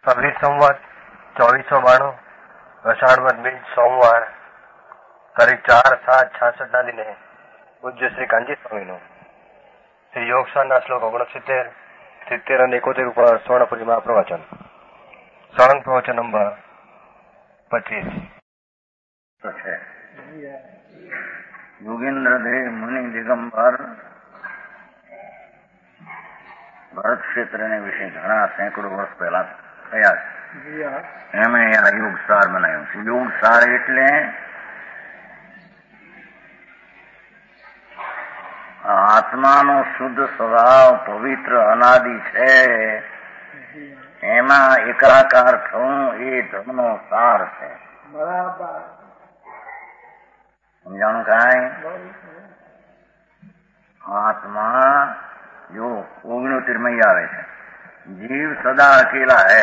26 સંવત 2492 અષાઢવદ બીજ સોમવાર તારીખ 4/7/66 ના દિને પૂજ્ય શ્રી કાંજી સ્વામીનું શ્રી યોગસારના શ્લોક 69, 70 અને 71 ઉપર સ્વર્ણપુરીમાં પ્રવચન. સળંગ પ્રવચન નંબર 25. યોગેન્દ્ર દેવ મુનિ દિગંબર ભરત ક્ષેત્રને વિશે ઘણા સેંકડો વર્ષ પહેલા થયા છે. એમણે આ યોગ સાર બનાવ્યો છે. યોગ સાર એટલે આત્માનો શુદ્ધ સ્વભાવ પવિત્ર અનાદિ છે, એમાં એકાકાર થવું એ ધર્મનો સાર છે. બરાબર સમજાણું? કાંઈ આત્મા જો 69 આવે છે. जीव सदा अकेला है,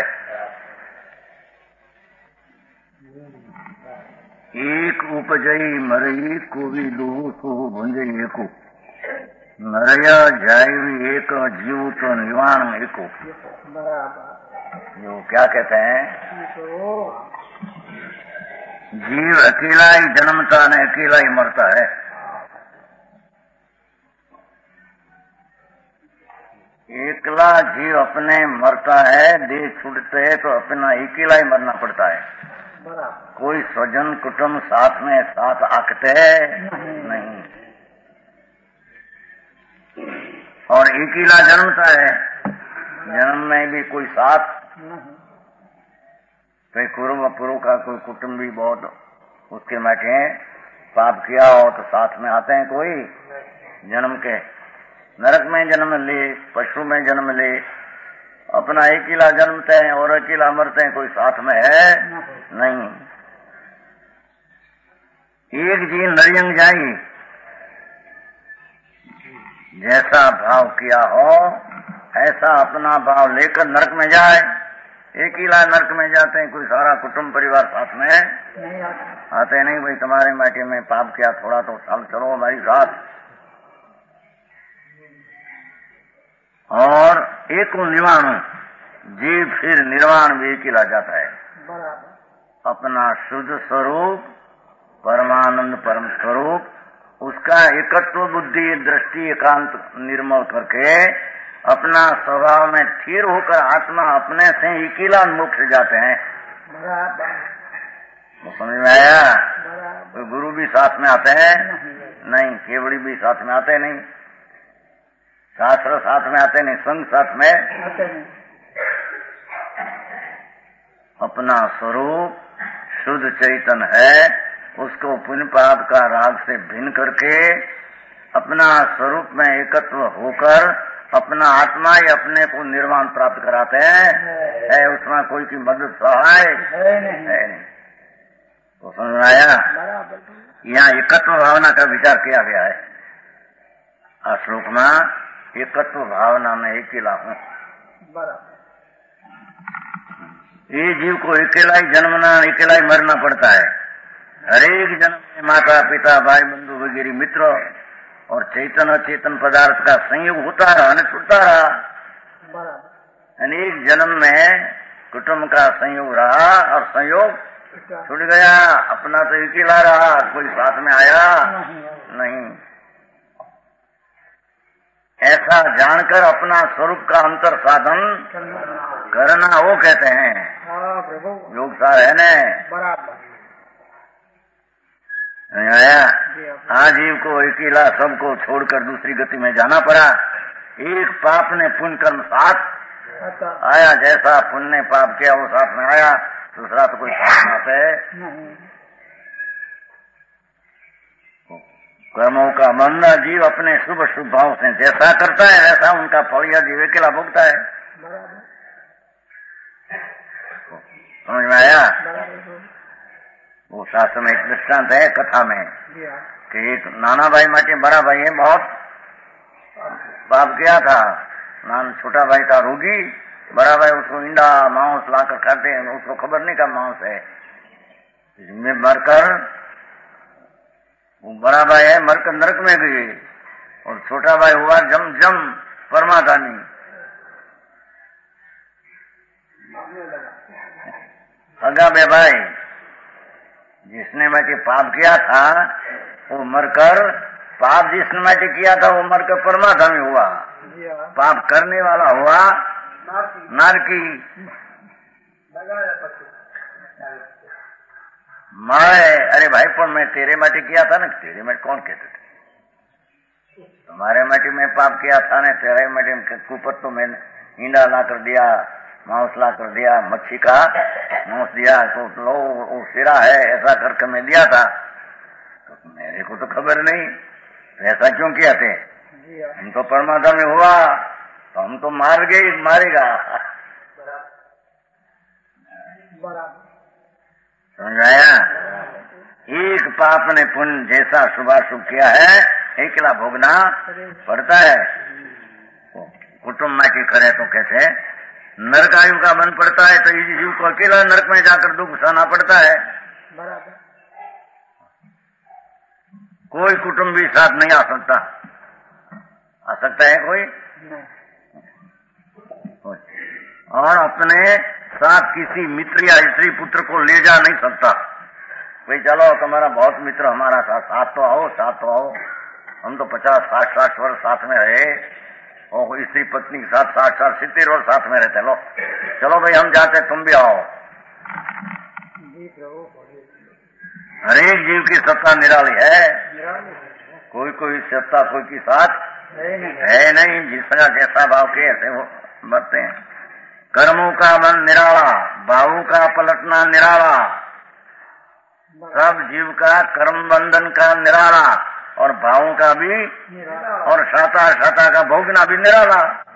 एक उपजई मरई कोवी लोहू सोहू भुंजई एको, नरया जायवी एक जीव तो निवाण एको. जो क्या कहते हैं, जीव अकेला ही जन्मता है, अकेला ही मरता है. एकला जीव अपने मरता है, देह छूटते है तो अपना अकेला ही मरना पड़ता है. कोई स्वजन कुटुंब साथ में साथ आकते है नहीं. और अकेला जन्मता है, जन्म में भी कोई साथ कोई पूर्व का कोई कुटुंबी बहुत उसके बैठे पाप किया हो तो साथ में आते हैं. कोई जन्म के नरक में जन्म ले, पशु में जन्म ले, अपना अकेला जन्मते हैं और अकेला मरते हैं, कोई साथ में है नहीं. एक जी नरियंग जाई, जैसा भाव किया हो ऐसा अपना भाव लेकर नरक में जाए. अकेला नरक में जाते हैं, कोई सारा कुटुंब परिवार साथ में आते नहीं. भाई तुम्हारे माटी में पाप किया थोड़ा तो चलो हमारी साथ. और एक निर्वाण जीव फिर निर्वाण भी अकेला जाता है. अपना शुद्ध स्वरूप परमानंद परम स्वरूप उसका एकत्व बुद्धि दृष्टि एकांत निर्मल करके अपना स्वभाव में स्थिर होकर आत्मा अपने से अकेला मोक्ष जाते हैं. समझ में आया? कोई गुरु भी साथ में आते हैं नहीं, केवड़ी भी साथ में आते नहीं, शास्त्र साथ में आते नहीं, संग साथ में आते नहीं. अपना स्वरूप शुद्ध चैतन है, उसको पुण्य पाप का राग से भिन्न करके अपना स्वरूप में एकत्व होकर अपना आत्मा ही अपने को निर्वाण प्राप्त कराते हैं. है उसमें कोई की मदद सहाय है नहीं. तो समझ में आया? यहाँ एकत्व भावना का विचार किया गया है. श्लोक में एकत्व भावना में अकेला हूँ. ये जीव को अकेला ही जन्मना अकेला ही मरना पड़ता है. हरेक जन्म में माता पिता भाई बंधु वगैरह मित्र और चेतन अचेतन पदार्थ का संयोग होता रहा और छूटता रहा. अनेक जन्म में कुटुंब का संयोग रहा और संयोग छूट गया. अपना तो अकेला रहा, कोई साथ में आया नहीं. ऐसा जानकर अपना स्वरूप का अंतर साधन करना वो कहते हैं योग सार है न. आया जीव को अकेला सबको छोड़कर दूसरी गति में जाना पड़ा. एक पाप ने पुण्य कर्म साथ आया, जैसा पुण्य ने पाप किया वो साथ में आया, दूसरा तो कोई साथ में आता है. कर्मों का बंदा जीव अपने शुभ शुभ भाव से जैसा करता है वैसा उनका फल या जीव अकेला भोगता है. समझ में आया? वो शास्त्र में एक दृष्टांत है कथा में कि एक नाना भाई माटे बड़ा भाई है, बहुत पाप किया था. छोटा भाई था रोगी, बड़ा भाई उसको इंडा मांस लाकर खाते हैं, उसको खबर नहीं का मांस है. इसमें मरकर वो बड़ा भाई है मरकर नरक में गए और छोटा भाई हुआ जम जम परमात्मा नहीं. सगा बे भाई, जिसने मैंने पाप किया था वो मरकर, पाप जिसने मैंने किया था वो मरकर परमात्मा हुआ, पाप करने वाला हुआ नारकी। अरे भाई पर मैं तेरे माटी किया था ना, तेरे माटी कौन कहते थे? तुम्हारे माटी में पाप किया था ना, तेरे माटी में कुपर तो मैंने ईंडा ला कर दिया, मांस ला कर दिया, मच्छी का मांस दिया, तो लो वो सिरा है ऐसा करके मैं दिया था। तो मेरे को तो खबर नहीं, तो ऐसा क्यों किया थे? हम तो परमात्मा में हुआ तो हम तो मार गए, मारेगा। समझ आया? एक पाप ने पुण्य जैसा शुभाशुभ किया है एकला भोगना पड़ता है। कुटुंब में की करे तो कैसे नरक आयु का मन पड़ता है, तो इस जीव को अकेला नरक में जाकर दुख सहना पड़ता है। कोई कुटुंब भी साथ नहीं आ सकता। आ सकता है कोई? और अपने साथ किसी मित्र या स्त्री पुत्र को ले जा नहीं सकता। भाई चलो तुम्हारा बहुत मित्र हमारा साथ तो आओ, साथ तो आओ। हम तो 50-60 वर्ष साथ में रहे, और स्त्री पत्नी के साथ 60-70 वर्ष साथ में रहते। लो चलो भाई हम जाते, तुम भी आओ। हरेक जीव की सत्ता निराली है, कोई सत्ता कोई की साथ है नहीं। जिसका जैसा भाव के ऐसे वो मरते हैं। कर्मों का मन निराला, भावों का पलटना निराला, सब जीव का कर्म बंधन का निराला और भावों का भी, और शाता का भोगना भी निराला।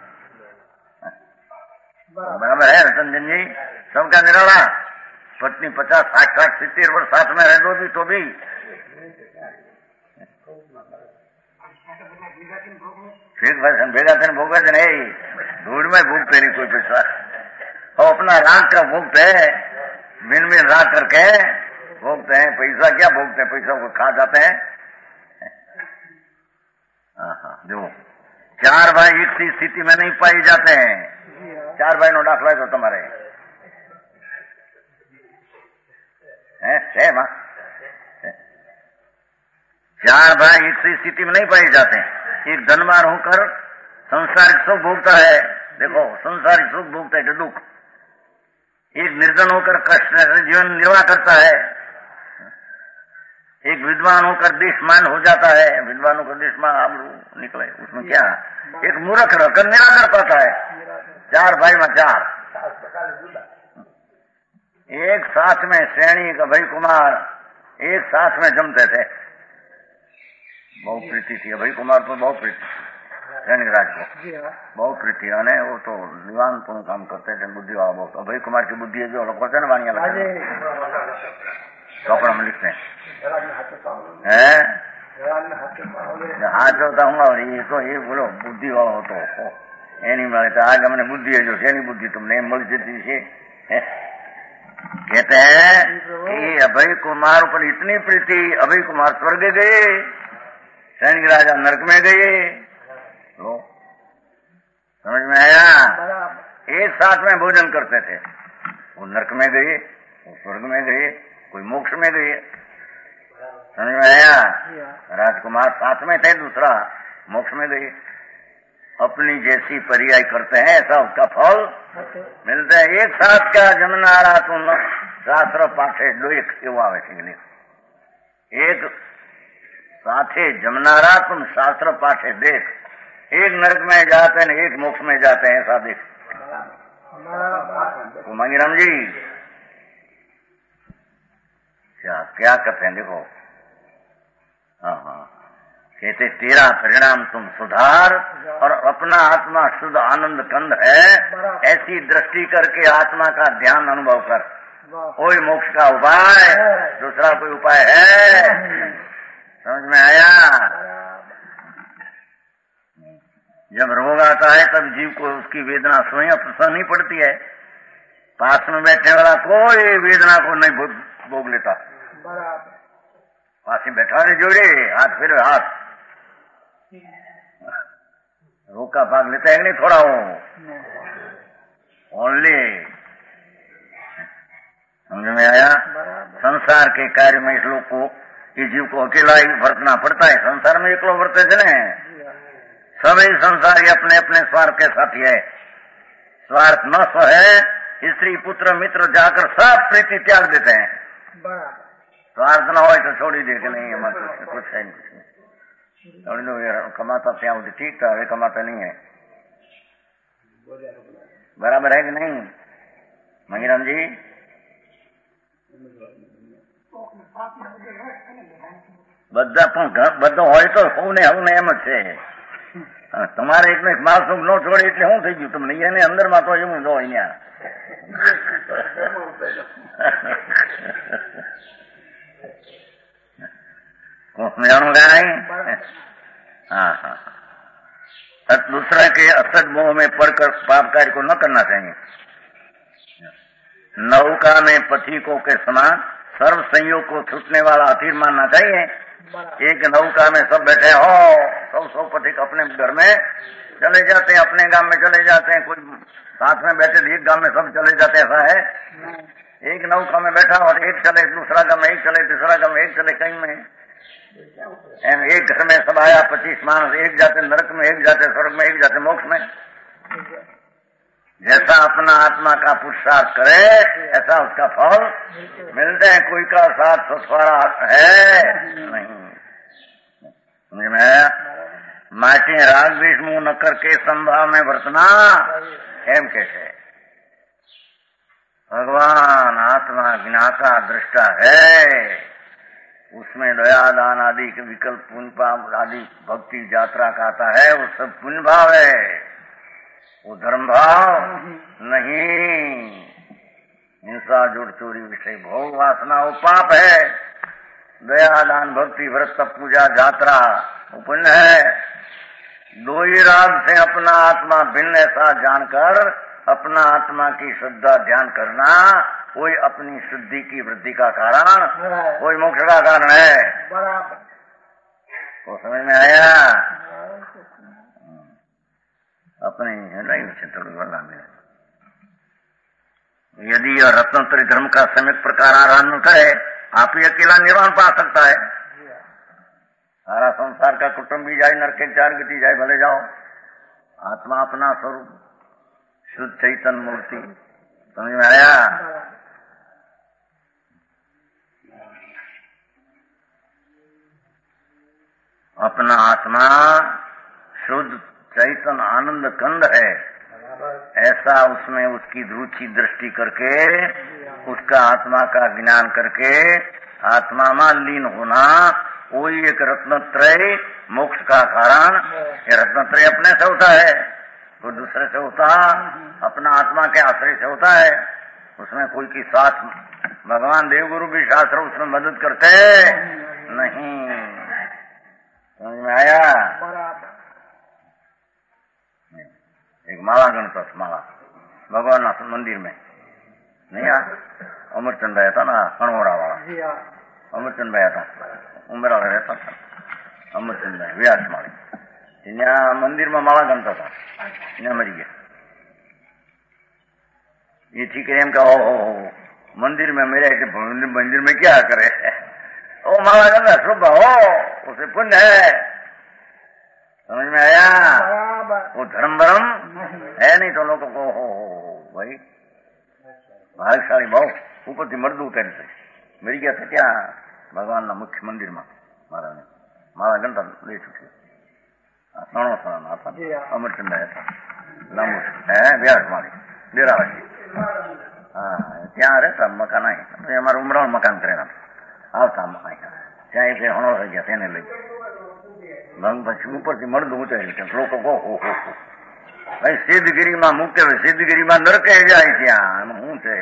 बराबर है रतन जी? सबका निराला। पत्नी 50-60-70 वर्ष साथ में रह दो भी तो भी ठीक भाई भेगा तेन भोग नहीं, धूड़ में भूखते नहीं कोई पैसा। और अपना राग का भोगते है, बिन राग करके भोगते हैं। पैसा क्या भोगते हैं, पैसा को खा जाते हैं। जो 4 भाई एक सी स्थिति में नहीं पाई जाते हैं। 4 भाई नो दाखला है तो तुम्हारे है मां। 4 भाई एक सी स्थिति में नहीं पाए जाते हैं। एक धनवान होकर संसारिक सुख भोगता है, देखो संसारिक सुख भोगता है दुख। एक निर्धन होकर कष्ट से जीवन निर्वाह करता है। एक विद्वान होकर देशमान हो जाता है, विद्वान होकर देशमान आबरू निकले, उसमें क्या? एक मूर्ख रहकर निराकर पाता है। 4 भाई में 4 एक साथ में श्रेणी अभय कुमार एक साथ में जमते थे। बहुत प्रीति थी अभय कुमार पर, बहुत प्रीति राज को बहुत प्रीति। है वो तो निवान पूर्ण काम करते थे, बुद्धि वाला बहुत। अभय कुमार की बुद्धि है जो लोग करते ना वाणिया कपड़ा में लिखते हैं हाथ होता हूँ। और ये तो ये बोलो बुद्धि वाला हो तो ये नहीं मिलता। आगे मैंने बुद्धि है जो शैनी बुद्धि तुमने मिल जाती से। कहते हैं कि अभय कुमार पर इतनी प्रीति, अभय कुमार स्वर्ग गए, सैनिक राजा नरक में गए। लो समझ में आया? एक साथ में भोजन करते थे। वो नरक में गए, वो स्वर्ग में गए, कोई मोक्ष में गए। समझ में आया? राजकुमार साथ में थे, दूसरा मोक्ष में गए। अपनी जैसी पर्याय करते हैं ऐसा उसका फल मिलता है। एक साथ क्या जमनारा तुम शास्त्र पाठे डोक एवं आवे। एक साथे जमनारा तुम शास्त्र पाठे देख। एक नरक में जाते हैं, एक मोक्ष में जाते हैं, ऐसा देख। तो मंगीराम जी क्या करते हैं देखो। हाँ कहते तेरा परिणाम तुम सुधार और अपना आत्मा शुद्ध आनंद कंद है, ऐसी दृष्टि करके आत्मा का ध्यान अनुभव कर। कोई मोक्ष का उपाय, दूसरा कोई उपाय है? समझ में आया? जब रोग आता है तब जीव को उसकी वेदना स्वयं सहनी पड़ती है। पास में बैठने वाला कोई वेदना को नहीं भोग लेता। पास में बैठा रहे जोड़े हाथ फिर हाथ रोग का भाग लेता है कि नहीं? थोड़ा हो ओनली समझ में आया? संसार के कार्य में इस लोग को, इस जीव को अकेला ही बरतना पड़ता है। संसार में एकलो बरते चले, सभी संसारी अपने अपने स्वार्थ के साथी है। स्वार्थ न सो है, स्त्री पुत्र मित्र जाकर सब प्रीति त्याग देते हैं। स्वार्थ न हो तो छोड़ी दे के नहीं, हमारे कुछ है नहीं, छोड़ दो यार, कमाता क्या होती ठीक था, वे कमाता नहीं है। बराबर है कि नहीं मंगीराम जी? બધો હોય તો સૌને હવને એમ જ છે. તમારે એકને એક માલ સુખ ન છોડે એટલે શું થઈ ગયું તમને? એને અંદરમાં તો એવું જો અહીંયા जानो क्या नहीं? हाँ हाँ, दूसरा के असद मोह में पड़कर पाप कार्य को न करना चाहिए। नौका में पथिकों के समान सर्व संयोग को छूटने वाला अधीर मानना चाहिए। एक नौका में सब बैठे हो, सौ पथिक अपने घर में चले जाते हैं, अपने गांव में चले जाते हैं, कोई साथ में बैठे एक गांव में सब चले जाते, ऐसा है? एक नौका में बैठा और एक चले, दूसरा गांव में एक चले, तीसरा गांव में एक चले, कहीं में एक घर में सब आया 25 मानस, एक जाते नरक में, एक जाते स्वर्ग में, एक जाते मोक्ष में। जैसा अपना आत्मा का पुरुषार्थ करे ऐसा उसका फल मिलते हैं। कोई का साथ ससुरा है नहीं, समझ में आया? माटी राग द्वेष मुंह न करके संभाव में बरतना एम कैसे? भगवान आत्मा ज्ञाता दृष्टा है, उसमें दया दान आदि के विकल्प पुण्य पाप आदि भक्ति यात्रा का आता है, वो सब पुण्य भाव है, वो धर्म भाव नहीं। हिंसा जोड़ चोरी विषय भोग वासना वो पाप है। दया दान भक्ति व्रत तप पूजा यात्रा वो पुण्य है। दो ही राग से अपना आत्मा भिन्न ऐसा जानकर अपना आत्मा की श्रद्धा ध्यान करना कोई अपनी शुद्धि की वृद्धि का कारण, कोई मोक्ष का कारण है। तो समझ में आया? अपने थोड़ी वाला में यदि यह रत्नोत्तरी धर्म का सम्यक प्रकार आराधन करे, आप ही अकेला निर्वाण पा सकता है। सारा संसार का कुटुंब भी जाए, नरके चार गति जाए, भले जाओ। आत्मा अपना स्वरूप शुद्ध चैतन्य मूर्ति, समझ में आया? अपना आत्मा शुद्ध चैतन्य आनंद कंद है, ऐसा उसमें उसकी रुचि दृष्टि करके उसका आत्मा का ज्ञान करके आत्मा में लीन होना, वही एक रत्नत्रय मोक्ष का कारण। ये रत्नत्रय अपने से होता है, कोई दूसरे से होता, अपना आत्मा के आश्रय से होता है। उसमें कोई की साथ भगवान देवगुरु भी शास्त्र उसमें मदद करते नहीं। समझ में आया? एक माला गणपत माला भगवान ना मंदिर में नहीं आ, अमरचंद रहता ना, कणवड़ा वाला अमरचंद भाई था, उमरा रहता था अमरचंद भाई व्यास माली, यहाँ मंदिर में माला गणता था, यहाँ मरी गया। ये ठीक है, का हो मंदिर में मेरे मंदिर में क्या करे? ओ माला गणता शुभ हो, उसे पुण्य है। समझ में आया? वो धर्म भरम है नहीं तो लोगों को हो भाई भाग्यशाली भाव ऊपर से मर्द उतर से मेरी क्या था क्या भगवान ना मुख्य मंदिर में महाराज ने मारा घंटा ले चुके सणो सण आता अमरचंद था लांबू है व्यास मारी डेरा वाली। हाँ त्या रहता मकान आई अमार उमरा मकान करेगा आवता त्या फिर हणो रही गया तेने लई પછી ઉપરથી મળદું ઉતારી લોકો કહો હો ભાઈ સિદ્ધગીરીમાં મુક્ત હોય, સિદ્ધગીરીમાં નરકે જાય, ત્યાં શું છે?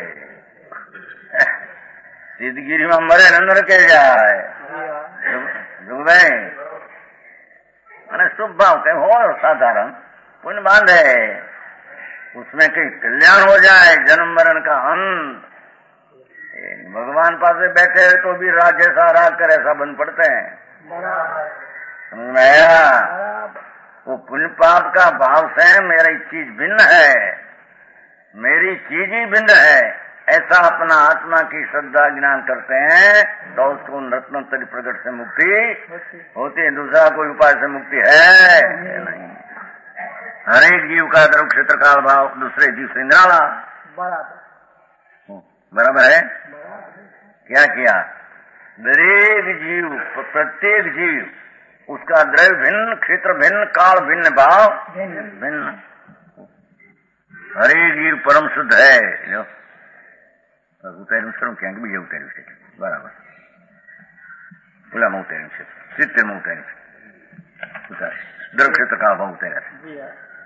સિદ્ધગીરીમાં મરે ને નરકે જાય ભાઈ। અને શુભ भाव कहीं हो साधारण पुण्य बांधे, उसमें कहीं कल्याण हो जाए, जन्म मरण का अंत। भगवान पास बैठे तो भी राग जैसा राग कर ऐसा बन पड़ते हैं। समझ में आया? वो पुण्य पाप का भाव से मेरी चीज भिन्न है, मेरी चीज ही भिन्न है, ऐसा अपना आत्मा की श्रद्धा ज्ञान करते हैं तो उसको रत्नोत्तरी प्रकट से मुक्ति होती है। दूसरा कोई उपाय से मुक्ति है नहीं। हर एक जीव का द्रव क्षेत्र काल भाव दूसरे जीव से निराला बराबर है। क्या किया? दरेक जीव, प्रत्येक जीव उसका द्रव्य भिन्न, क्षेत्र भिन्न, काल भिन्न, भाव भिन्न। हरेक जीव परम शुद्ध है। जो ઉતાર્યું શરૂ ક્યાંક બીજે ઉતાર્યું છે બરાબર, ઓલામાં ઉતાર્યું છે 70માં ઉતાર્યું છે દ્રવ ક્ષેત્ર કાળ ભાવ ઉતાર્યા છે।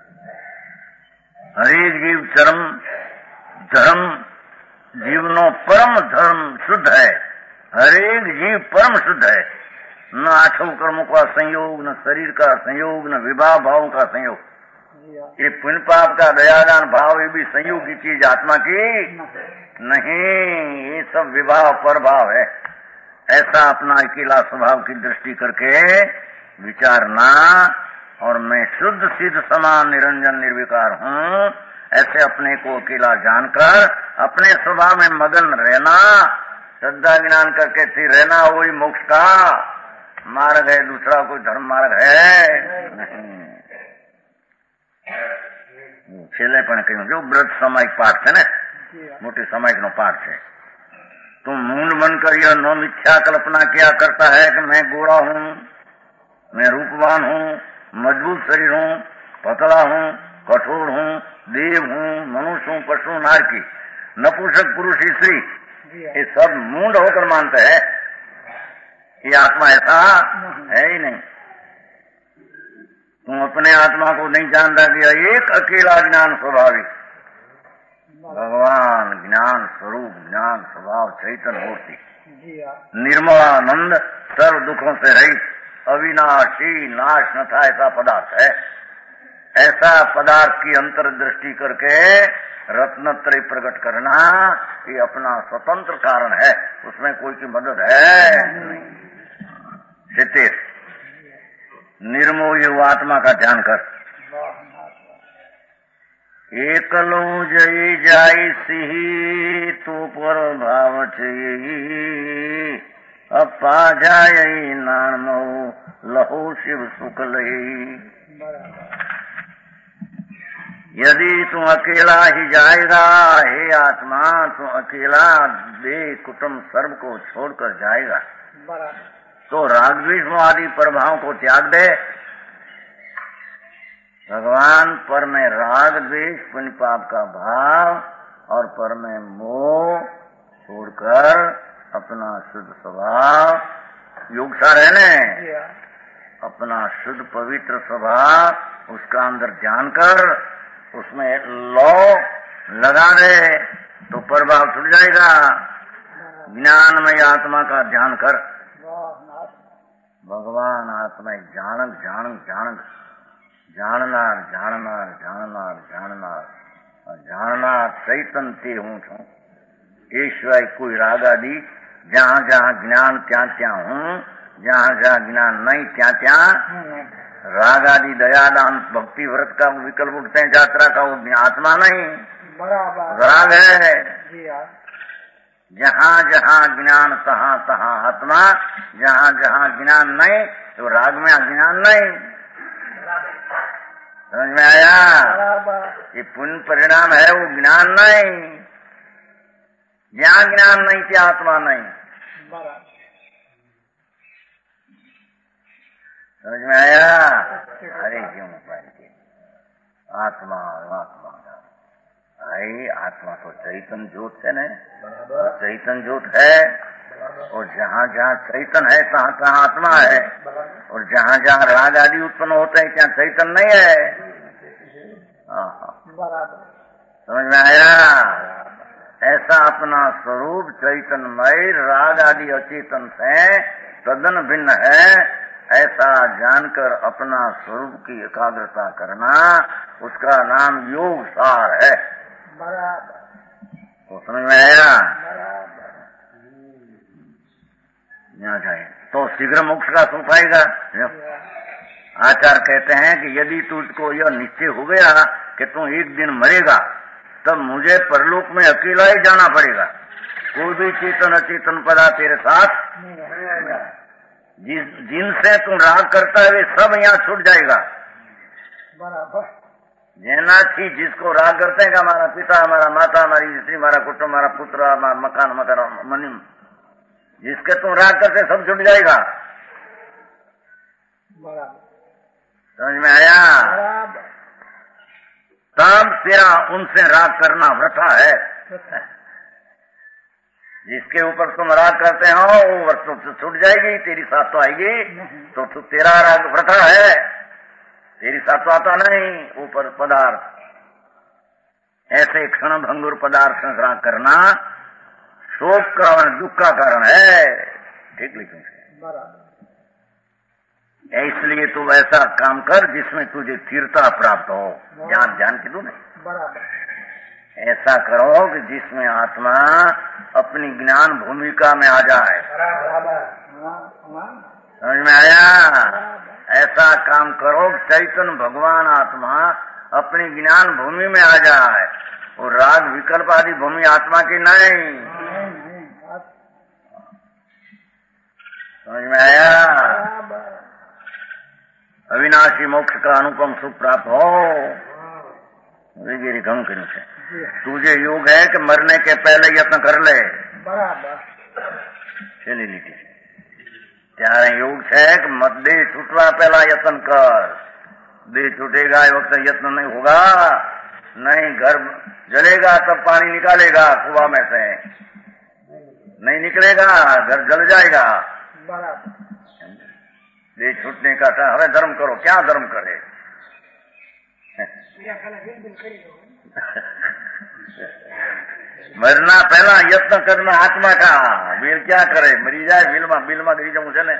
હરેક જીવ ચરમ ધર્મ જીવનો પરમ ધર્મ શુદ્ધ है। हरेक जीव परम शुद्ध है। न आठों कर्मों का संयोग, न शरीर का संयोग, न विवाह भाव का संयोग। ये पुण्य पाप का दयादान भाव ये भी संयोग की चीज आत्मा की नहीं, ये सब विवाह पर भाव है। ऐसा अपना अकेला स्वभाव की दृष्टि करके विचारना और मैं शुद्ध सिद्ध समान निरंजन निर्विकार हूँ, ऐसे अपने को अकेला जानकर अपने स्वभाव में मगन रहना, श्रद्धा ज्ञान करके स्थिर रहना, वही मोक्ष का मार्ग है। दूसरा कोई धर्म मार्ग है नहीं। છેલ્લે પણ કહ્યું જો વ્રત સામાયિક પાઠ છે ને, મોટી સામાયિક નો પાઠ છે। तुम मूल बनकर यह नो मिथ्या कल्पना क्या करता है कि मैं गोरा हूँ, मैं रूपवान हूँ, मजबूत शरीर हूँ, पतला हूँ, कठोर हूँ, देव हूँ, मनुष्य हूँ, पशु नारकी, नपुंसक पुरुष स्त्री, ये सब मूड होकर मानते हैं। ये आत्मा ऐसा है ही नहीं। तुम अपने आत्मा को नहीं जानता कि एक अकेला ज्ञान स्वाभाविक भगवान ज्ञान स्वरूप, ज्ञान स्वभाव, चैतन्य मूर्ति, निर्मलानंद, सर्व दुखों से रहित, अविनाशी, नाश न था ऐसा पदार्थ है। ऐसा पदार्थ की अंतर्दृष्टि करके रत्नत्रय प्रकट करना ये अपना स्वतंत्र कारण है, उसमें कोई की मदद है नहीं। सिद्धेश निर्मोही आत्मा का ध्यान कर। एकलो जय जाई सिही तो पर भाव छई, अपा जाय नामो लहो शिव सुख लई। यदि तू अकेला ही जाएगा हे आत्मा, तू अकेला देह कुटुंब सर्व को छोड़कर जाएगा तो रागद्वेष आदि प्रभाव को त्याग दे। भगवान पर में राग द्वेष पुण्य पाप का भाव और पर में मोह छोड़कर अपना शुद्ध स्वभाव योग सा रहने, अपना शुद्ध पवित्र स्वभाव उसका अंदर ध्यान कर उसमें लो लगा दे तो प्रभाव छूट जाएगा। ज्ञानमय आत्मा का ध्यान कर। भगवान आत्मा जानक जानक जानक जाननार जाननार जाननार जाननार जाननार चैतन्य हूँ छू। ये सिवाय कोई राग आदि जहाँ जहाँ ज्ञान त्या त्या हूँ, जहाँ जहाँ ज्ञान नहीं त्या त्या राग आदि दयादान भक्ति व्रत का विकल्प उठते हैं, यात्रा का वो आत्मा नहीं राग है। जहाँ जहाँ ज्ञान तहाँ तहाँ आत्मा, जहाँ जहाँ ज्ञान नहीं तो राग में अज्ञान नहीं। समझ में आया? ये पुण्य परिणाम है, वो ज्ञान नहीं। जहाँ ज्ञान नहीं थी आत्मा नहीं। समझ में आया? अरे क्यों आत्मा आत्मा आई आत्मा तो चैतन्य ज्योत है न, चैतन्य ज्योत है और जहाँ जहाँ चैतन्य है तहाँ तहाँ आत्मा है, और जहाँ जहाँ राग आदि उत्पन्न होते हैं क्या चैतन्य नहीं है? समझ में आया? ऐसा अपना स्वरूप चैतन्यमय राग आदि अचेतन से तदन भिन्न है, ऐसा जानकर अपना स्वरूप की एकाग्रता करना उसका नाम योग सार है। तो समझ में आया? यहाँ जाए तो शीघ्र मोक्ष का सुख पाएगा। आचार्य कहते हैं कि यदि तुझको यह निश्चय हो गया कि तू एक दिन मरेगा तब मुझे परलोक में अकेला ही जाना पड़ेगा। कोई भी चेतन अचेतन पदार्थ तेरे साथ जिनसे तुम राग करता है वे सब यहाँ छूट जाएगा। बराबर। जैनाथी जिसको राग करते हैं कि हमारा पिता, हमारा माता, हमारी स्त्री, हमारा कुटुंब, हमारा पुत्र, हमारा मकान, मनी, जिसके तुम राग करते सब छूट जाएगा। बराबर। समझ में आया? बराबर। तब तेरा उनसे राग करना वृथा है। जिसके ऊपर तुम राग करते हो वो वस्तु तो छूट जाएगी, तेरी साथ तो आएगी, तो तेरा राग वृथा है, तेरी साथ तो आता नहीं ऊपर पदार्थ। ऐसे क्षण भंगुर पदार्थ से राग करना शोक का दुख का कारण है। ठीक लिखूं बराबर। इसलिए तू ऐसा काम कर जिसमें तुझे तीव्रता प्राप्त हो। ज्ञान की तू नहीं, बराबर। ऐसा करो कि जिसमें आत्मा अपनी ज्ञान भूमिका में आ जाए। समझ में आया? ऐसा काम करो चैतन्य भगवान आत्मा अपनी ज्ञान भूमि में आ जाए। और राग विकल्प आदि भूमि आत्मा की नहीं। समझ में आया? अविनाशी मोक्ष का अनुपम सुख प्राप्त हो। मेरी गम करी से तुझे योग है कि मरने के पहले यत्न कर ले। बराबर। चली लीटी त्यारे योग है कि मत दे छूटवा पहला यत्न कर। दे छूटेगा ये वक्त यत्न नहीं होगा, नहीं घर जलेगा तब पानी निकालेगा कुआ में से, नहीं निकलेगा घर जल जाएगा। बराबर। दे छूटने का था। हमें धर्म करो, क्या धर्म करे? मरना पहला यत्न करना आत्मा का। वीर क्या करे? मरी जाए बिलमा गिरी जाऊं चले।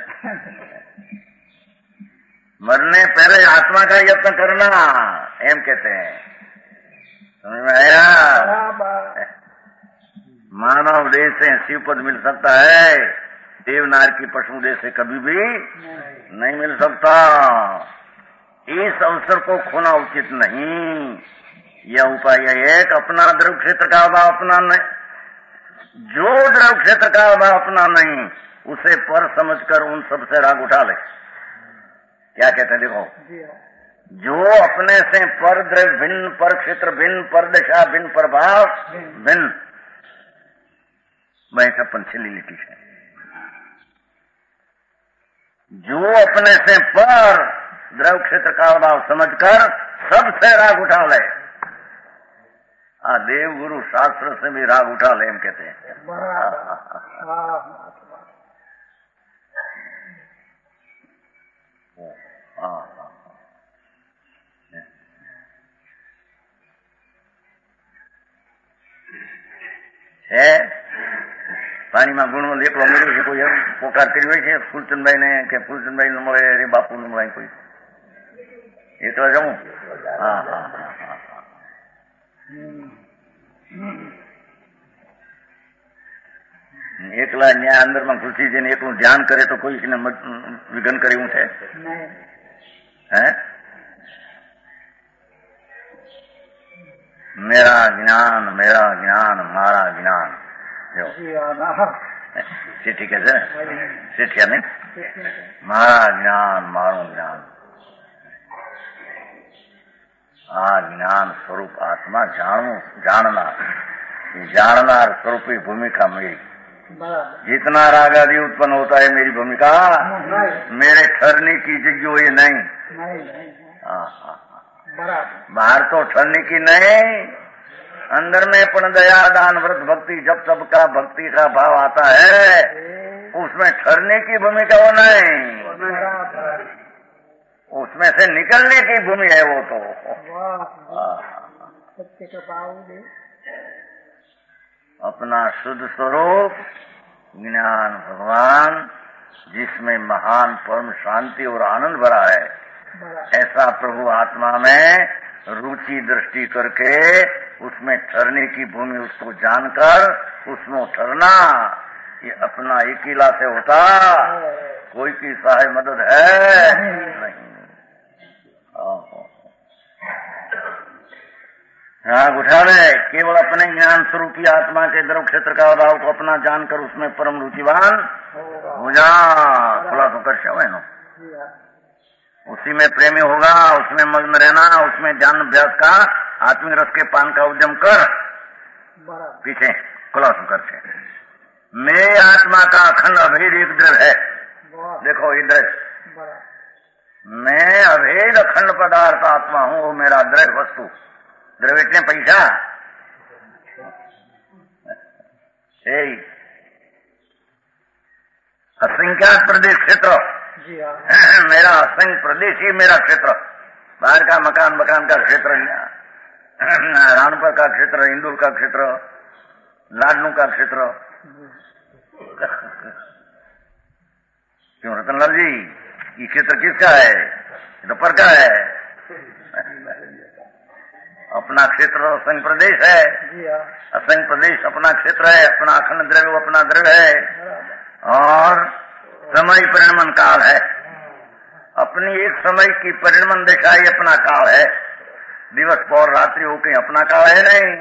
मरने पहले आत्मा का यत्न करना एम कहते हैं। समझ में आया? मानव देह से शिव पद मिल सकता है, देवनार की पशु देह से कभी भी नहीं मिल सकता। इस अवसर को खोना उचित नहीं। यह उपाय है कि अपना द्रव क्षेत्र का अभाव अपना नहीं, जो द्रव क्षेत्र का अभाव अपना नहीं उसे पर समझकर उन सबसे राग उठा ले। क्या कहते हैं देखो, जो अपने से पर द्रव्य भिन्न, पर क्षेत्र भिन्न, पर दिशा भिन्न, पर भाव भिन्न, वही सब पंचली लिखी है। जो अपने से पर द्रव क्षेत्र का अभाव समझकर सबसे राग उठा ले। देव गुरु शास्त्र से भी राग उठा ले, हम कहते हैं। है पानी में गुण देखो मेरे से कोई पोकार करी फूलचंद भाई ने के फूलचंद भाई ने મળે बापू ने મળે कोई ये तो जाऊं। एकला न्याय अंदर में घुसी जने एकलू ध्यान करे तो कोई विघन करे थे है? मेरा ज्ञान मारा ज्ञान चिट्ठी कैसे चिट्ठिया नहीं मारा ज्ञान मारो ज्ञान। ज्ञान स्वरूप आत्मा जानना स्वरूप भूमिका मेरी। जितना राग आदि उत्पन्न होता है मेरी भूमिका, मेरे ठहरने की जगह ये नहीं। बाहर तो ठहरने की नहीं, अंदर में पण दया दान व्रत भक्ति जब सबका भक्ति का भाव आता है उसमें ठहरने की भूमिका वो नहीं, उसमें से निकलने की भूमि है वो तो। अपना शुद्ध स्वरूप ज्ञान भगवान जिसमें महान परम शांति और आनंद भरा है, ऐसा प्रभु आत्मा में रुचि दृष्टि करके उसमें ठहरने की भूमि उसको जानकर उसमें ठहरना ये अपना अकेला से होता, कोई की सहाय मदद है नहीं। राग उठा ले। केवल अपने ज्ञान स्वरूपी आत्मा के द्रव क्षेत्र का अभाव को अपना जानकर उसमें परम रुचिवान हो जा। खुला तो कर नो, उसी में प्रेमी होगा, उसमें मग्न रहना, उसमें ज्ञान अभ्यास का आत्मिक रस के पान का उद्यम कर। पीछे खुला तो कर से मैं आत्मा का अखंड अभेद एक द्रव्य है। देखो ये द्रव्य, मैं अभेद अखंड पदार्थ आत्मा हूं, वो मेरा द्रव्य वस्तु। द्रव्य इतने पैसा असंख्यात प्रदेश क्षेत्र मेरा असंख्य प्रदेश ही मेरा क्षेत्र। बाहर का मकान का क्षेत्र, रानपुर का क्षेत्र, इंदौर का क्षेत्र, लाडनू का क्षेत्र। क्यों रतनलाल जी, ये क्षेत्र किसका है? तो पर का है। अपना क्षेत्र असंख्य प्रदेश है, असंख्य प्रदेश अपना क्षेत्र है, अपना अखंड द्रव्य अपना द्रव्य है, और समय परिणमन काल है। अपनी एक समय की परिणमन दिशा ही अपना काल है। दिवस और रात्रि हो के अपना काल है नहीं।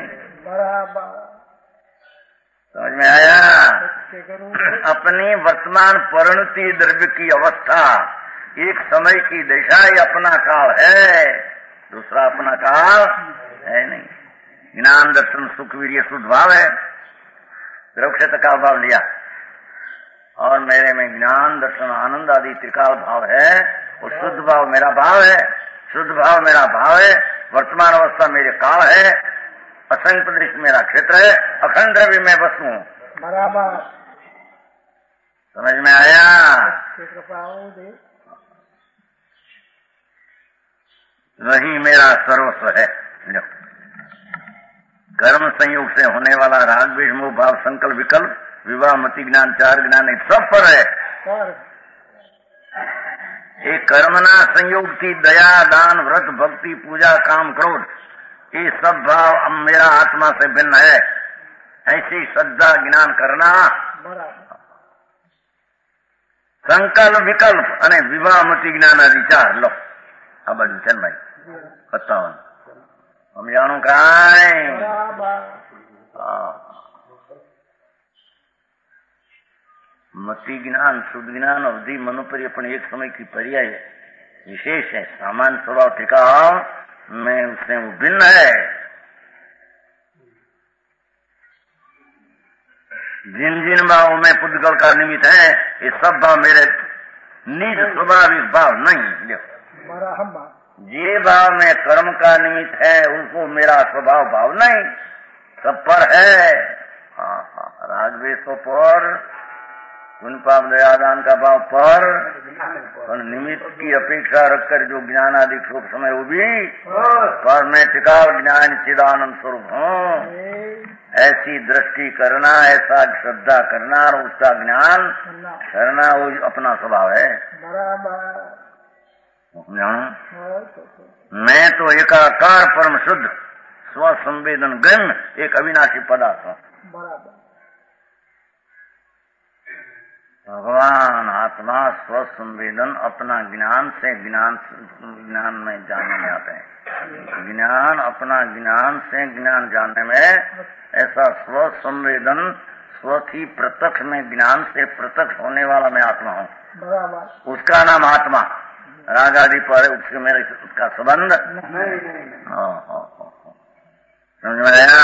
समझ में आया? अपनी वर्तमान परिणति द्रव्य की अवस्था एक समय की दिशा ही अपना काल है, दूसरा अपना काल है नहीं। ज्ञान दर्शन सुख वीर्य शुद्ध भाव है। द्रव्य क्षेत्र का भाव लिया और मेरे में ज्ञान दर्शन आनंद आदि त्रिकाल भाव है। वो शुद्ध भाव मेरा भाव है, शुद्ध भाव मेरा भाव है। वर्तमान अवस्था मेरे काल है, असंख्य प्रदेश मेरा क्षेत्र है, अखंड द्रव्य में वस्तु हूँ। बराबर समझ में आया? वही मेरा सर्वस्व है। कर्म संयोग से होने वाला राग द्वेष मोह भाव संकल्प विकल्प विवाह मति ज्ञान चार ज्ञान सब पर है। एक कर्मना संयोग की दया दान व्रत भक्ति पूजा काम क्रोध, ये सब भाव मेरा आत्मा से भिन्न है। ऐसी श्रद्धा ज्ञान करना, संकल्प विकल्प અને विवाह मति ज्ञान आदि चार लो। આ બાજુ છે ને ભાઈ 57 સમજાણું કાંઈ? मति ज्ञान शुद्ध ज्ञान अवधि मनोपर्य पण एक समय की पर्याय विशेष है। सामान्य स्वभाव ठिकाव में उससे वो भिन्न है। जिन जिन भावों में पुद्गल का निमित्त है, ये सब भाव मेरे निज स्वाभाविक भाव नहीं। ये भाव में कर्म का निमित्त है, उनको मेरा स्वभाव भाव नहीं, सब पर है। राग द्वेषों पर, पुण्य पाप दयादान का भाव पर, और निमित्त की अपेक्षा रखकर जो ज्ञान आदि शोक समय वो भी पर मैं टिकाव ज्ञान चिदानंद स्वरूप हूँ। ऐसी दृष्टि करना, ऐसा श्रद्धा करना और उसका ज्ञान करना, वो अपना स्वभाव है। मैं तो एकाकार परम शुद्ध स्व संवेदन गम्य एक अविनाशी पदार्थ हूँ। भगवान आत्मा स्व संवेदन अपना ज्ञान से ज्ञान में जानने में आते हैं। ज्ञान अपना ज्ञान से ज्ञान जानने में, ऐसा स्व संवेदन स्वथी प्रत्यक्ष में ज्ञान से प्रत्यक्ष होने वाला मैं आत्मा हूँ। उसका नाम आत्मा। राग आदि पर उसके मेरे उसका संबंध समझ में आया?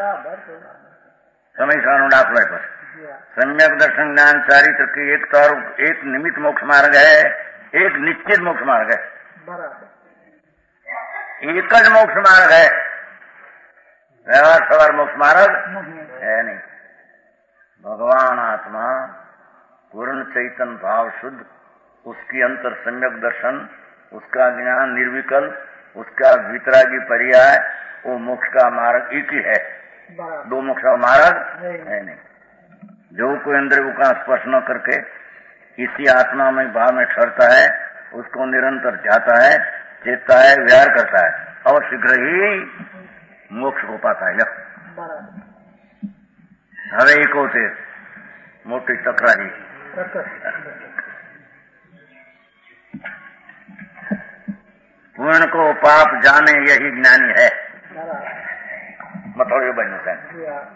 समय सानू दाखला पर सम्यक दर्शन ज्ञान चारित्र की एक निमित्त मोक्ष मार्ग है, एक निश्चित मोक्ष मार्ग है। एक ज मोक्ष मार्ग है, व्यवहार सवार मोक्ष मार्ग है नहीं। भगवान आत्मा पूर्ण चैतन्य भाव शुद्ध, उसकी अंतर सम्यक दर्शन, उसका ज्ञान निर्विकल्प, उसका वितरागी पर्याय, वो मोक्ष का मार्ग एक ही है। दो मोक्ष का मार्ग है नहीं। जो कोई इंद्रियों का स्पर्श न करके इसी आत्मा में भाव में ठहरता है, उसको निरंतर जाता है, चेतता है, विहार करता है और शीघ्र ही मोक्ष हो पाता है। हवे एक होते मोटी तकरारी। पूर्ण को पाप जाने यही ज्ञानी है। मथोड़ियो बनो से जी हाँ।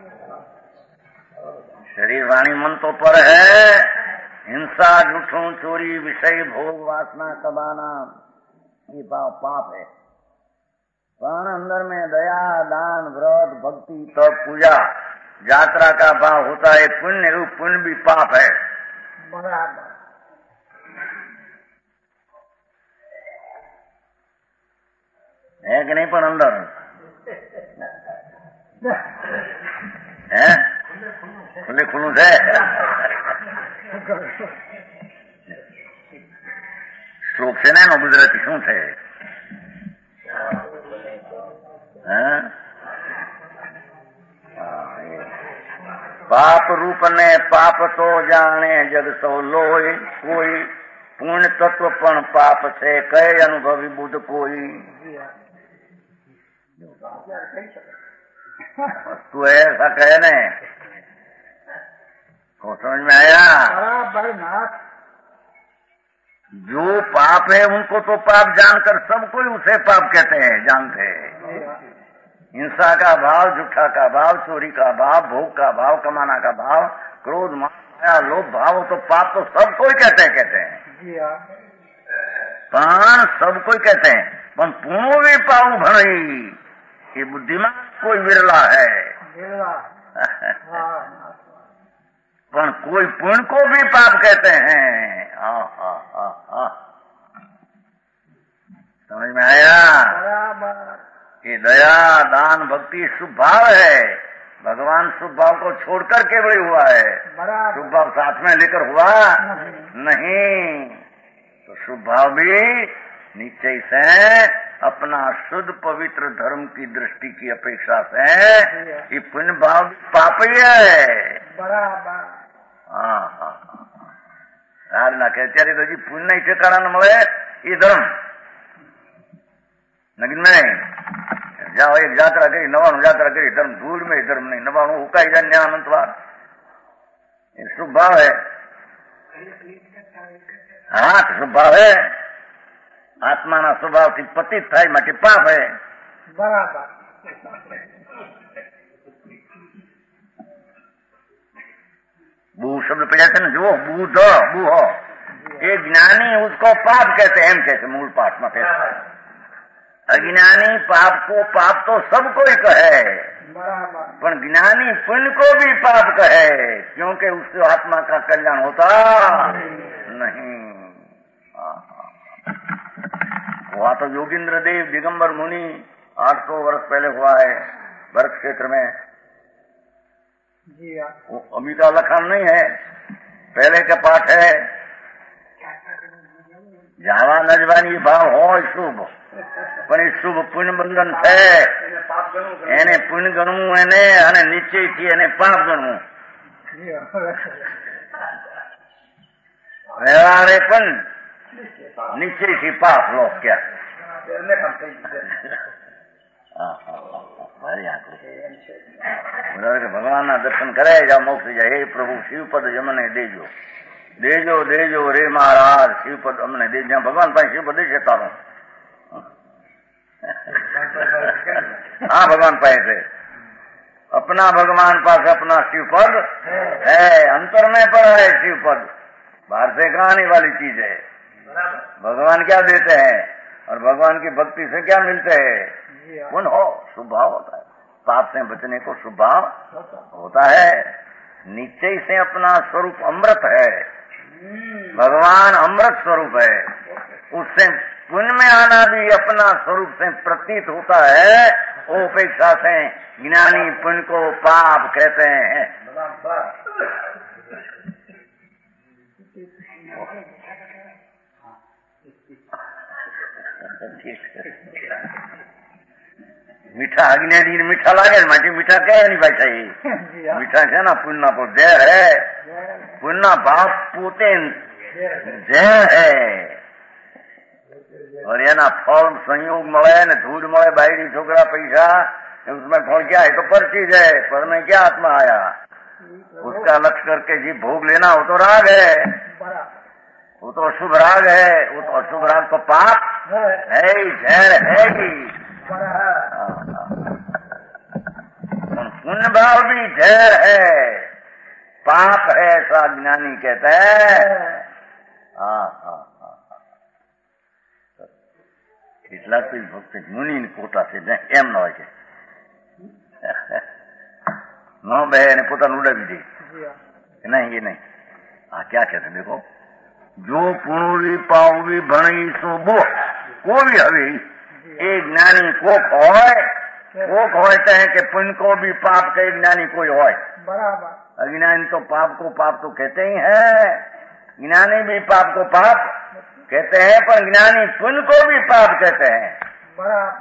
शरीर वाणी मन तो पर है, हिंसा झूठों चोरी विषय भोग वासना कबाना ये पाप है। प्राण अंदर में दया दान व्रत भक्ति तप पूजा यात्रा का भाव होता है पुण्य, वो पुण्य भी पाप है। बराबर है कि नहीं? पर अंदर है खुले खुलूस है। श्लोक से नहीं गुजराती शू थे? पाप रूप ने पाप तो जाने जग सो लोय, कोई पूर्ण तत्व पण पाप से कहे अनुभवी बुद्ध कोई। तू ऐसा कहे ने तो समझ में आया? बराबर नाथ। जो पाप है उनको तो पाप जानकर सब कोई उसे पाप कहते हैं, जानते हैं। हिंसा का भाव, झूठा का भाव, चोरी का भाव, भोग का भाव, कमाना का भाव, क्रोध माया लोभ भाव तो पाप तो सब कोई कहते हैं। जी हाँ। प्राण सब कोई कहते हैं, पर पुण्य भी पाऊ भणई ये बुद्धिमान कोई विरला है। पर कोई पुण्य को भी पाप कहते हैं। समझ में आया? ये दया दान भक्ति शुभ भाव है। भगवान शुभ भाव को छोड़कर केवल हुआ है, शुभ भाव साथ में लेकर हुआ नहीं। तो शुभ भाव भी निश्चय से अपना शुद्ध पवित्र धर्म की दृष्टि की अपेक्षा से ये पुण्य भाव पाप ही है। यार ना कहते तो जी पुण्य नहीं ठिकाना न मिले ये धर्म नगिन में जाओ एक यात्रा करी, नवाणु यात्रा करी, धर्म दूर में धर्म नहीं, नवाणु हुकाई जान अनंतवार शुभ भाव है। हाँ तो शुभ भाव है। आत्मा ना स्वभाव थी पतित थाय माटे पाप है। बराबर बू शब्द पे जाते ना जो बूध बू हो ये ज्ञानी उसको पाप कहते हैं, कैसे मूल पाठ में कहते हैं। अज्ञानी पाप को पाप तो सब कोई कहे, पर ज्ञानी पुण्य को भी पाप कहे, क्योंकि उससे आत्मा का कल्याण होता नहीं। हुआ तो योगींद्र देव दिगंबर मुनि 800 वर्ष पहले हुआ है भरत क्षेत्र में। वो अभी का लखन नहीं है, पहले का पाठ है। जावा नजवानी भाव हो शुभ, पर शुभ पुण्य बंधन है એને પુણ્ય ગણવું એને નિશ્ચયથી એને પાપ ગણવું। વ્યવહારે પણ નિશ્ચયથી પાપ લો क्या भगवान ना दर्शन करे जाओ मोक्ष जाए। हे प्रभु शिवपद जमने देजो देजो देजो रे महाराज शिवपद अमने दे। भगवान पास शिवपद दे तारो हाँ भगवान पास है अपना, भगवान पास अपना शिवपद है, अंतर में पड़ा है शिवपद, बाहर से कहानी वाली चीज है। भगवान क्या देते हैं और भगवान की भक्ति से क्या मिलते हैं? पुण्य हो शुभ भाव होता है, पाप से बचने को शुभ भाव होता है। निश्चय से अपना स्वरूप अमृत है, भगवान अमृत स्वरूप है, उससे पुण्य में आना भी अपना स्वरूप से प्रतीत होता है। वो अपेक्षा से ज्ञानी पुण्य को पाप कहते हैं। मीठा अग्नि मीठा लागे माटी मीठा कहे नहीं भाई मीठा है ना पुण्य को जहर है, पुण्य भाव पोते जहर है। और ये ना फल संयोग મળે ने धूल મળે बायरी छोकरा पैसा उसमें फल क्या है? तो पर चीज है, पर में क्या आत्मा आया उसका लक्ष्य करके जी भोग लेना वो तो राग है, वो तो अशुभ राग है, वो तो अशुभ राग तो पाप है ही, जहर है ही। पुण्य भाव भी जहर है, पाप है, ऐसा ज्ञानी कहता है। કેટલાક ભક્ત મુનિ પોતા છે એમ ન હોય કે ન બે ને પોતાનું ઉડાવી દે नहीं, ये नहीं। क्या कहते देखो, जो पुणवी पावी भणी सो बो को भी हवे ए ज्ञानी कोक होय है कि पुण्य को भी पाप के ज्ञानी कोई होय। बराबर। अज्ञानी तो पाप को पाप तो कहते ही है, ज्ञानी भी पाप को पाप कहते हैं, पर ज्ञानी पुण्य को भी पाप कहते हैं। बराबर।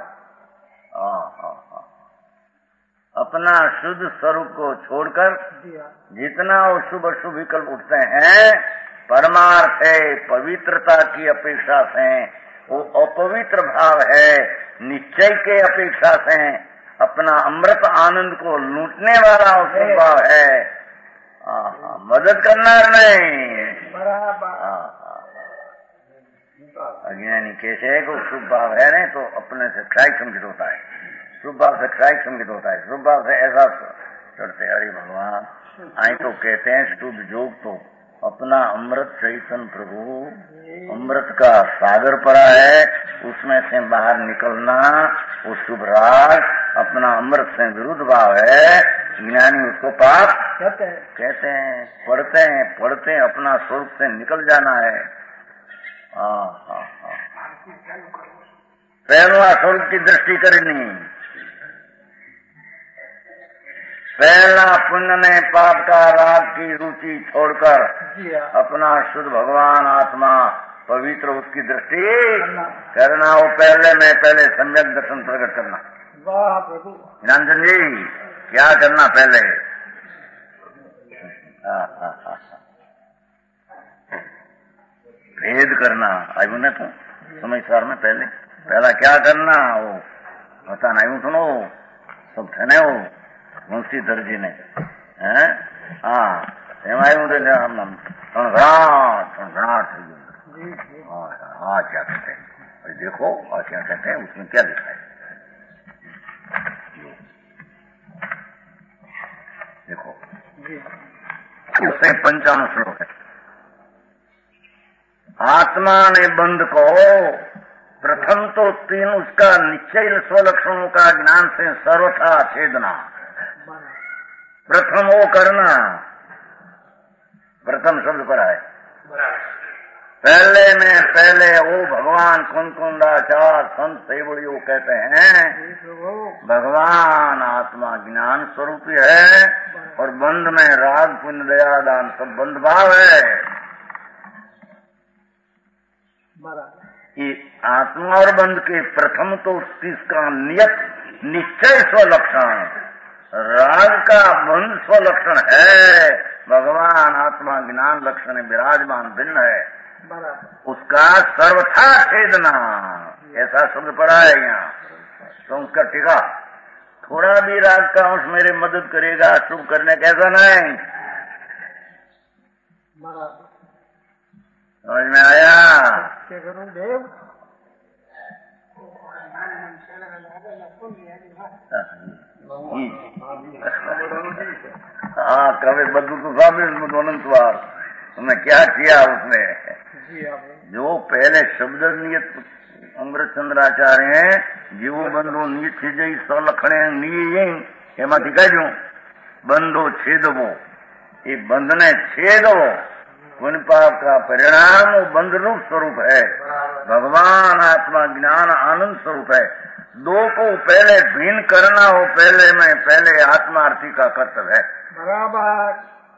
अपना शुद्ध स्वरूप को छोड़कर जितना वो शुभ अशुभ विकल्प उठते हैं, परमार्थ है, पवित्रता की अपेक्षा से, वो अपवित्र भाव है, निश्चय के अपेक्षा से अपना अमृत आनंद को लूटने वाला वो शुभ भाव है। मदद करना नहीं। अज्ञानी कैसे है कि शुभ भाव है नहीं तो अपने से क्षय संकित होता है, शुभ भाव से क्षय संकित होता है, शुभ भाव से ऐसा करते। अरे भगवान, आई तो कहते हैं शुद्ध योग तो अपना अमृत चैतन्य प्रभु अमृत का सागर पड़ा है, उसमें से बाहर निकलना वो शुभ राग अपना अमृत से विरुद्ध भाव है। ज्ञानी उसको पाप कहते हैं। पढ़ते हैं अपना स्वरूप से निकल जाना है। पहला स्वरूप की दृष्टि करनी, पहला पुण्य ने पाप का राग की रुचि छोड़कर अपना शुद्ध भगवान आत्मा पवित्र उसकी दृष्टि करना, वो पहले सम्यक दर्शन प्रकट करना। वाह प्रभु। ज्ञानचंद जी क्या करना पहले? भेद करना आयु ने तो समझदार में पहला क्या करना वो बता नहीं। सुनो सब थे न वो मुंशी दर्जी ने क्या कहते हैं देखो, क्या कहते हैं उसमें क्या लिखा है देखो, उससे 55 श्लोक है। आत्मा ने बंध को प्रथम तो 3 उसका निश्चय स्वलक्षणों का ज्ञान से सर्वथा छेदना, प्रथम वो करना, प्रथम शब्द पर है। पहले वो भगवान कुंकुंडाचार संत सेवड़ियों कहते हैं भगवान आत्मा ज्ञान स्वरूपी है और बंध में राग पुण्य दया दान सब बंध भाव है। ये आत्मा और बंध के प्रथम तो इसका नियत निश्चय स्वलक्षण, राग का बंध स्वलक्षण है, भगवान आत्मा ज्ञान लक्षण विराजमान भिन्न है, उसका सर्वथा छेदना, ऐसा शब्द पड़ा है यहाँ। तो उसका टीका थोड़ा भी राग का अंश मेरे मदद करेगा शुभ करने कैसा नहीं। समझ में आया? हाँ कभी बदू तो स्वामी अनंतवार तुमने क्या किया उसने, जो पहले शब्द नियत अमृत चंद्राचार्य हैं जीवो बंधो नियत छेद सलखणे निये एमांथी काढ्યું बंधो छेदवो, ये बंध ने छेदवो पुण्य पाप का परिणाम वो बंध रूप स्वरूप है, भगवान आत्मा ज्ञान आनंद स्वरूप है। दो को पहले भिन्न करना हो पहले आत्मार्थी का कर्तव्य है। बराबर।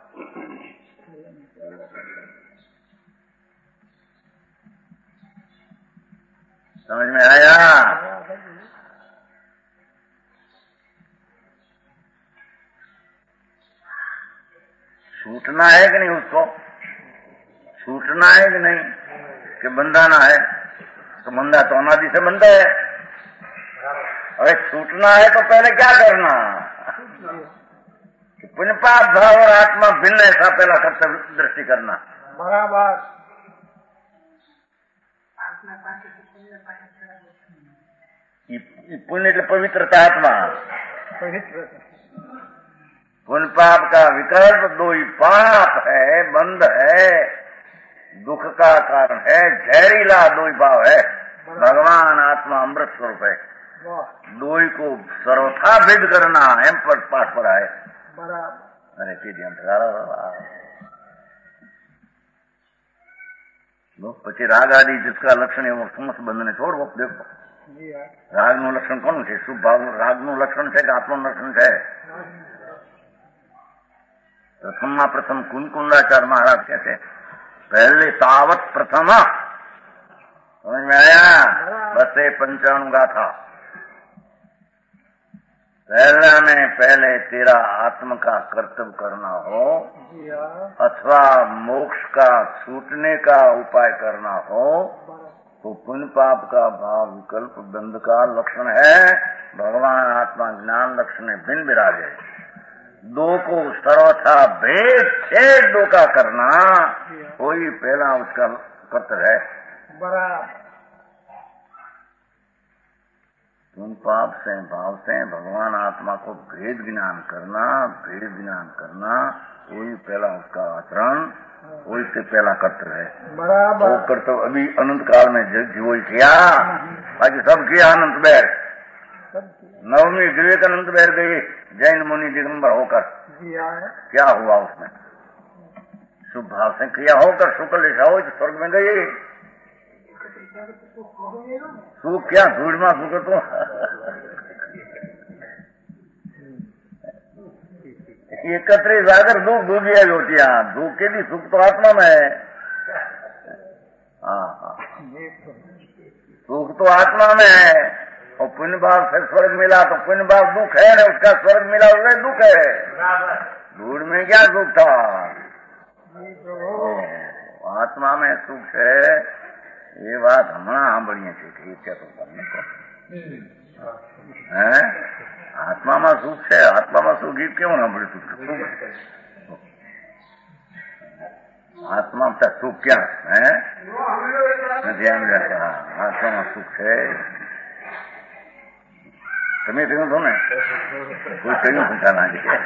समझ में आया? छूटना है कि नहीं, उसको छूटना है कि नहीं, कि बंधाना है? तो बंधा तो अनादि से बंधा है। अरे छूटना है तो पहले क्या करना, पुण्य पाप भाव और आत्मा भिन्न ऐसा पहला कर्तव्य दृष्टि करना। बराबर। पुण्य એટલે પવિત્રતા આત્મા, पुण्य पाप का विकल्प दो ही पाप है, बंध है, दुख का कारण है, जहरीला दो ही भाव है। भगवान आत्मा अमृत स्वरूप है, दो ही को सर्वथा भेद करना एम पर पाठ पड़ा है। अरे પછી રાગ આદि जिसका लक्षण है वो समस्त बंधने छोड़ो। देखो રાગનું લક્ષણ કોનું છે? શુભ ભાવ રાગનું લક્ષણ છે કે આત્માનું લક્ષણ છે? પ્રથમમાં પ્રથમ कुंकुंदाचार्य महाराज कहते हैं पहले तावत प्रथमा, समझ में आया? बसे 95 गाथा। पहला में पहले तेरा आत्म का कर्तव्य करना हो अथवा मोक्ष का छूटने का उपाय करना हो तो पुण्य पाप का भाव विकल्प बंध का लक्षण है। भगवान आत्मा ज्ञान लक्षण में भिन्न विराजे। दो को सर्वथा भेद छेद दो का करना वही पहला उसका कर्तव्य है। तुम पाप से भाव से भगवान आत्मा को भेद ज्ञान करना, भेद ज्ञान करना वही पहला उसका आचरण, वही से पहला कर्तव्य है। वो कर्तव्य अभी अनंत काल में जीवो किया, बाकी सब किया अनंत बैर। नवमी विवेकानंद बैर गई जैन मुनि दिगंबर होकर, क्या हुआ उसमें? शुभ भाव से किया होकर शुक्ल लिखा हो तो स्वर्ग में गई। तू क्या धूल में सुख तो एकत्र जाकर दुख भूगिया होती है। दुख के भी सुख तो आत्मा में है। हाँ, सुख तो आत्मा में है। और पुण्य भाव से स्वर्ग मिला तो पुण्य भाव दुख है ना, उसका स्वर्ग मिला उसका दुख है। धूल में क्या सुख था? आत्मा में सुख है। ये बात हमारा बढ़िया थी क्या तो करने को है? आत्मा में सुख है, आत्मा में सुख क्यों ना बड़ी सुख? आत्मा में सुख क्या है? ध्यान रखा आत्मा में सुख है। તમે કહ્યું છો ને કોઈ કહ્યું પૂછાના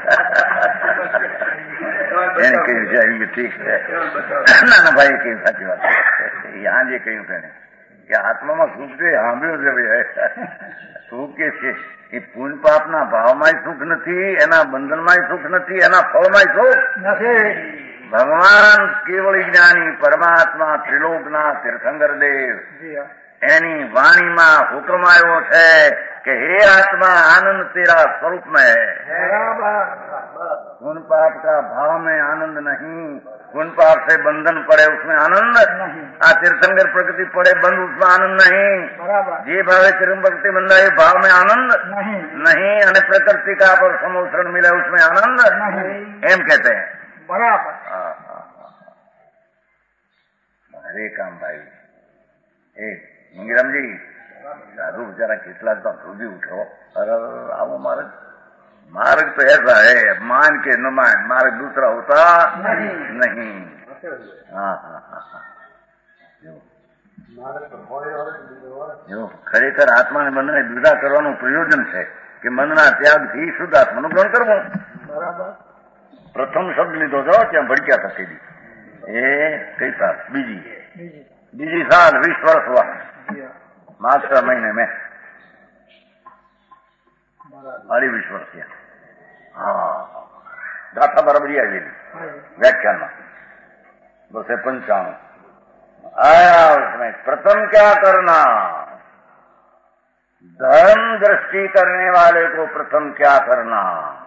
એને કહ્યું છે ઠીક છે ના ના ભાઈ કહ્યું સાચી વાત यहाँ જે કહ્યું તેને કે આત્મામાં સુખ છે સાંભળ્યું છે સુખ કે છે એ પુણ્ય પાપના ભાવમાંય સુખ નથી, એના બંધનમાંય સુખ નથી, એના ફળમાંય સુખ નથી। ભગવાન કેવળ જ્ઞાની પરમાત્મા ત્રિલોકના તીર્થંકર દેવ એની વાણીમાં હુકમ આવ્યો છે कि हे आत्मा आनंद तेरा स्वरूप में है। पुण्य पाप का भाव में आनंद नहीं, पुण्य पाप से बंधन पड़े उसमें आनंद, आ तीर्थंकर प्रकृति पड़े बंध उसमें आनंद नहीं। जे भावे चिरम भक्ति बंधा ये भाव में आनंद नहीं, अन्य प्रकृति का पर समोषण मिले उसमें आनंद नहीं, एम कहते हैं। बराबर। हरे काम भाई एक मंगीराम जी साधु बेचारा कितला तो भी उठो। अरे आओ मार्ग, मार्ग तो ऐसा है मान के न मान, मार्ग दूसरा होता नहीं। हाँ हाँ हाँ हाँ जो खरेखर आत्मा ने मन ने विदा करवाનું પ્રયોજન છે કે મનના ત્યાગથી શુદ્ધ આત્માનું ગ્રહણ કરવું। પ્રથમ શબ્દ લીધો છો ત્યાં ભડક્યા હતા તેદી એ કઈ સાલ? બીજી સાલ 20 વર્ષ हुआ मार्च महीने में 20 वर्ष। हाँ गाथा बराबरी आई व्याख्यान में 295 आया उसमें प्रथम क्या करना? धर्म दृष्टि करने वाले को प्रथम क्या करना?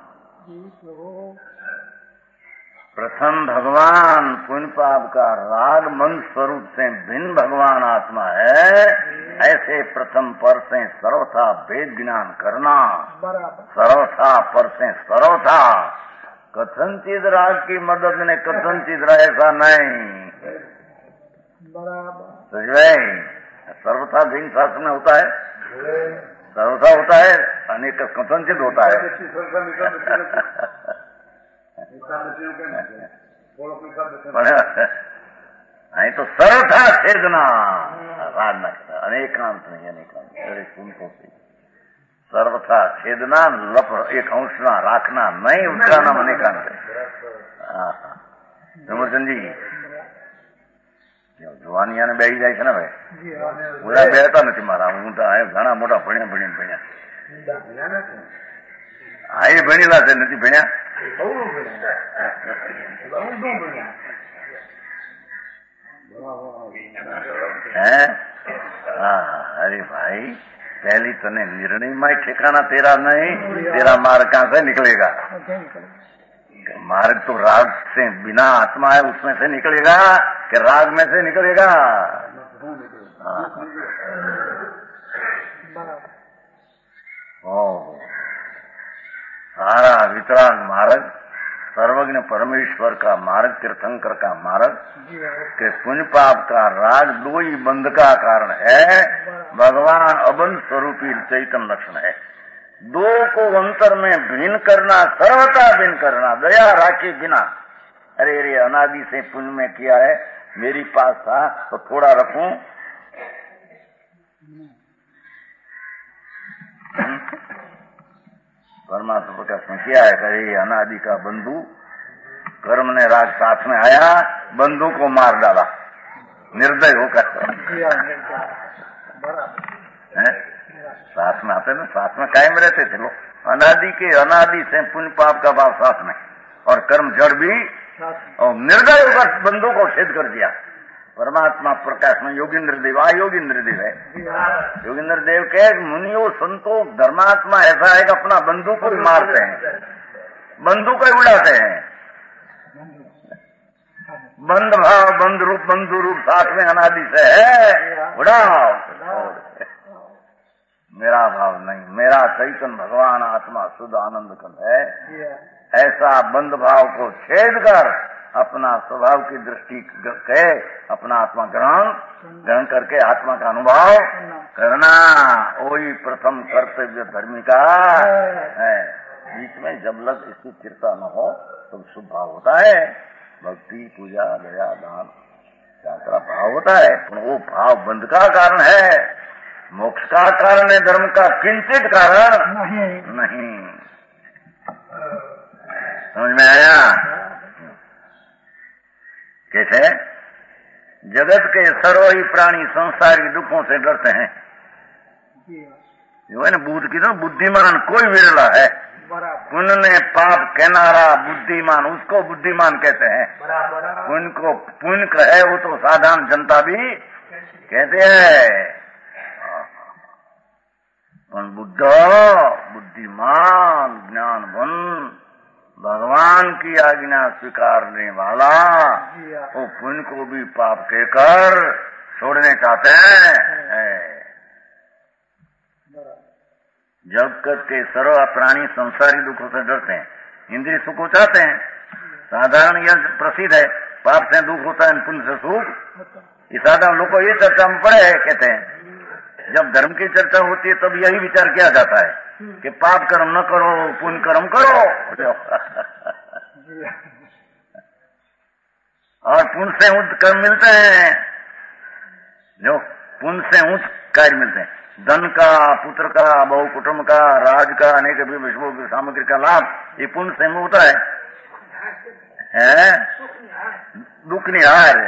प्रथम भगवान पुण्य पाप का राग मन स्वरूप से भिन्न भगवान आत्मा है, ऐसे प्रथम पर से सर्वथा भेद ज्ञान करना। सर्वथा पर से सर्वथा कथनचित राग की मदद ने कथनचित ऐसा नहीं। सर्वथा भिन्न शास्त्र में होता है, सर्वथा होता है, अनेक कथनचित होता है। नहीं तो सर्वथा छेदना राग न अनेकांत नहीं, अनेकांत सुन को सर्वथा छेदना, लप एक अंशना राखना नहीं, ઉતરાના મને કાંતે. રમણચંદ જી જવાનિયાને બેસી જાય છે ને ભાઈ, પૂરા બેસતા નથી મારા. હું તો ઘણા મોટા ભણ્યા. હા, એ ભણેલા છે, નથી ભણ્યા. હે? હા, અરે ભાई, पहली तने निर्णय में ठिकाना तेरा नहीं, तेरा मार्ग कहां से निकलेगा? मार्ग तो राग से बिना आत्मा है उसमें से निकलेगा कि राग में से निकलेगा? सारा वितराग मार्ग, सर्वज्ञ परमेश्वर का मार्ग, तीर्थंकर का मार्ग के पुण्य पाप का राग दो ही बंध का कारण है. भगवान अबंध स्वरूपी चैतन्य लक्षण है. दो को अंतर में भिन्न करना, सर्वथा भिन्न करना, दया राखी बिना. अरे अनादि से पुण्य में किया है, मेरी पास था तो थोड़ा रखूं. परमात्मा प्रकाश में किया है कि अनादि का बंधु, कर्म ने राग साथ में आया, बंधु को मार डाला निर्दय होकर. साथ में आते ना, साथ में कायम रहते थे लोग. अनादि से पुण्य पाप का भाव साथ में, और कर्म जड़ भी, और निर्दय होकर बंधु को छेद कर दिया. परमात्मा प्रकाश में योगींद्र देव, योगींद्र देव है. योगींद्र देव के मुनियों संतों धर्मात्मा ऐसा है कि अपना बंधु को ही मारते हैं, बंधु को ही उड़ाते हैं. बंध भाव, बंधु रूप साथ में अनादि से है, उड़ाओ. मेरा भाव नहीं, मेरा चैतन्य भगवान आत्मा शुद्ध आनंद कंद है. ऐसा बंध भाव को छेद कर अपना स्वभाव की दृष्टि के अपना आत्मा ग्रहण करके आत्मा का अनुभव करना, वही प्रथम कर्तव्य धर्मी का है. बीच में जब लग इसकी चिंता न हो तब शुभ भाव होता है. भक्ति, पूजा, दया, दान, यात्रा भाव होता है. वो भाव बंध का कारण है, मोक्ष का कारण है, धर्म का किंचित कारण नहीं. समझ में आया? कैसे? जगत के सर्व ही प्राणी संसारी दुखों से डरते हैं. जो है ना, बुद्ध की तो बुद्धिमान कोई विरला है. पुण्य ने पाप कहनारा बुद्धिमान, उसको बुद्धिमान कहते हैं. पुण्य को पुण्य कहे वो तो साधारण जनता भी कहते हैं. बुद्ध बुद्धिमान, ज्ञानवन, भगवान की आज्ञा स्वीकारने वाला, वो पुण्य को भी पाप कहकर छोड़ने चाहते हैं. जगत के सर्व प्राणी संसारी दुखों से डरते हैं, इंद्रिय सुख को चाहते हैं. साधारण यह प्रसिद्ध है, पाप से दुख होता है, पुण्य से सुख. ये साधारण लोग को ये चर्चा में पड़े है. कहते हैं जब धर्म की चर्चा होती है तब यही विचार किया जाता है कि पाप कर्म न करो, पुण्य कर्म करो. और पुण्य से उच्च कर्म मिलते हैं, जो पुण्य से उच्च कार्य मिलते हैं. धन का, पुत्र का, बहु कुटुंब का, राज का, अनेक विषयों की सामग्री का लाभ ये पुण्य से होता है. दुख निहार,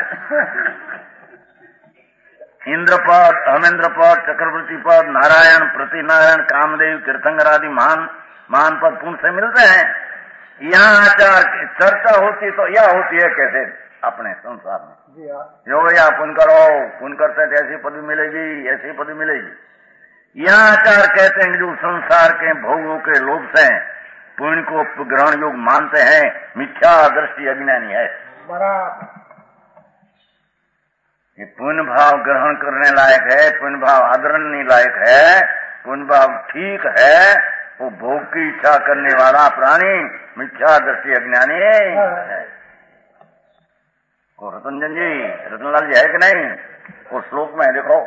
इंद्र पद, अमेंद्र पद, चक्रवर्ती पद, नारायण, प्रतिनारायण, कामदेव, तीर्थंकर आदि मान पद पुण्य से मिलते हैं. यहाँ आचार की चर्चा होती तो यह होती है कैसे अपने संसार में, जो या पुण्य करो, पुण्य करते हैं ऐसी पदवी मिलेगी, ऐसी पदवी मिलेगी. यहाँ आचार कहते हैं जो संसार के भोगों के लोभ से पुण्य को ग्रहण योग मानते हैं, मिथ्या दृष्टि अज्ञानी है. ये पुण्य भाव ग्रहण करने लायक है, पुण्य भाव आदरणीय लायक है, पुण्य भाव ठीक है. वो भोग की इच्छा करने वाला प्राणी मिथ्या दृष्टि अज्ञानी है. और रतनजन जी, रतनलाल जी है कि नहीं? वो श्लोक में देखो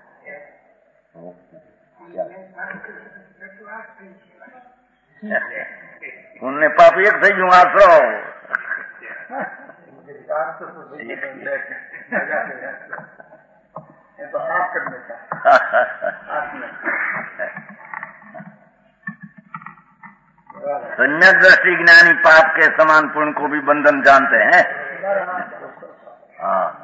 पुण्य पाप एक सही हूँ आश्रो. सम्यक दृष्टि ज्ञानी पाप के समान पुण्य को भी बंधन जानते हैं। हाँ,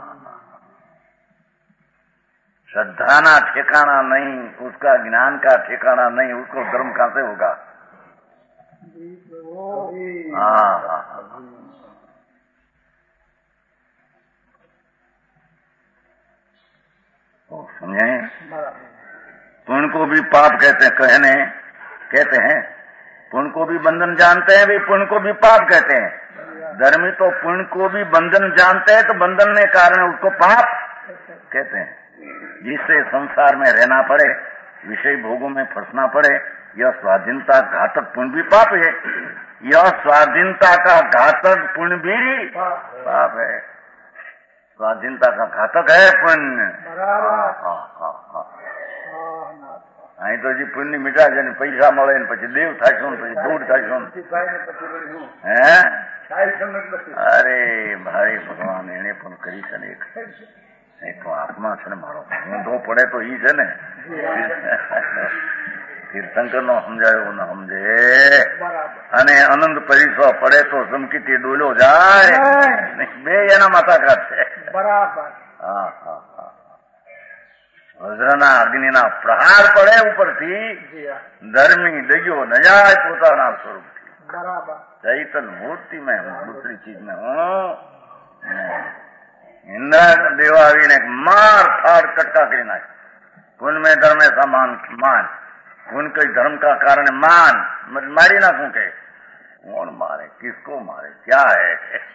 श्रद्धा ना ठिकाना नहीं, उसका ज्ञान का ठिकाना नहीं, उसको धर्म कहां से होगा? हाँ, समझे? पुण्य को भी पाप कहते हैं, पुण्य को भी बंधन जानते हैं, भी पुण्य को भी पाप कहते हैं। धर्मी तो पुण्य को भी बंधन जानते हैं, तो बंधन ने कारण उसको पाप कहते हैं। जिससे संसार में रहना पड़े, विषय भोगों में फंसना पड़े, यह स्वाधीनता घातक पुण्य भी पाप है। यह स्वाधीनता का घातक पुण्य भी पाप है। स्वाधीनता का घातक है पुण्य। અહીં તો હજી પુણ્ય મીઠા છે ને પૈસા મળે ને પછી દેવ થાશો ને પછી દૂર થાશો હે અરે ભાઈ ભગવાન એને પણ કરી છે ને એક તો આત્મા છે ને મારો ઊંધો પડે તો ઈ છે ને તીર્થંકર નો સમજાયો ન સમજે અને આનંદ પરિસર પડે તો ચમકીથી ડોલ્યો જાય બે એના માથાઘાત છે બરાબર હા હા હા વજ્રના અગ્નિના પ્રહાર પડે ઉપરથી ધર્મી દગ્યો ન જાય પોતાના સ્વરૂપથી બરાબર ચૈતન મૂર્તિ में दूसरी चीज में हूँ इंद्र देव आવીને मार फाड़ कटका કરી નાખે पुण्य में धर्म ऐसा मान पुण्य के धर्म का कारण मान मारी ना क्यों के कौन मारे किसको मारे क्या है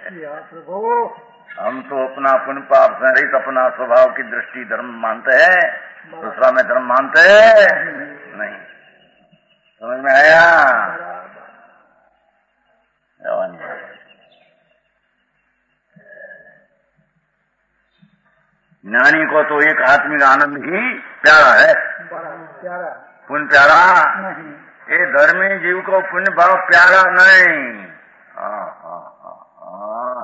हम तो अपना पुण्य पाप से रहित अपना स्वभाव की दृष्टि धर्म मानते हैं, दूसरा में धर्म मानते नहीं। समझ में आया? ज्ञानी को तो एक आत्मिक आनंद ही प्यारा है। पुण्य प्यारा ये धर्मी जीव को पुण्य भाव प्यारा नहीं। हाँ हाँ हाँ हाँ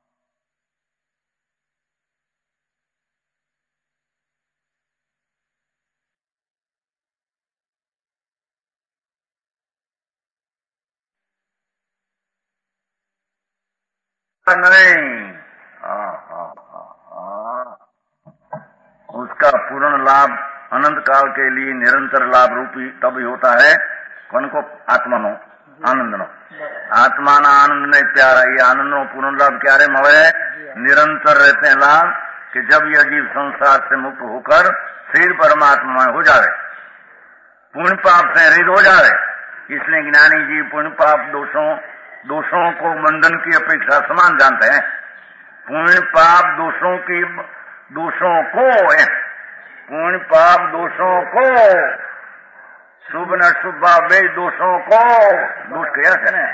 नहीं। हाँ हाँ हाँ हाँ उसका पूर्ण लाभ अनंत काल के लिए निरंतर लाभ रूपी तब ही होता है कौन को आत्मा नो आनंद नो आत्मा ना आनंद नहीं प्यारा ये आनंद नो पूर्ण लाभ क्या रे मवे निरंतर रहते हैं लाभ कि जब यह जीव संसार से मुक्त होकर फिर परमात्मा में हो जावे पुण्य पाप से रहित हो जावे। इसलिए ज्ञानी जीव पुण्य पाप दोषों को बंधन की अपेक्षा समान जानते हैं। पुण्य पाप दोषों को पुण्य पाप दोषों को शुभ न शुभ बे दोषों को दोष कया છે ને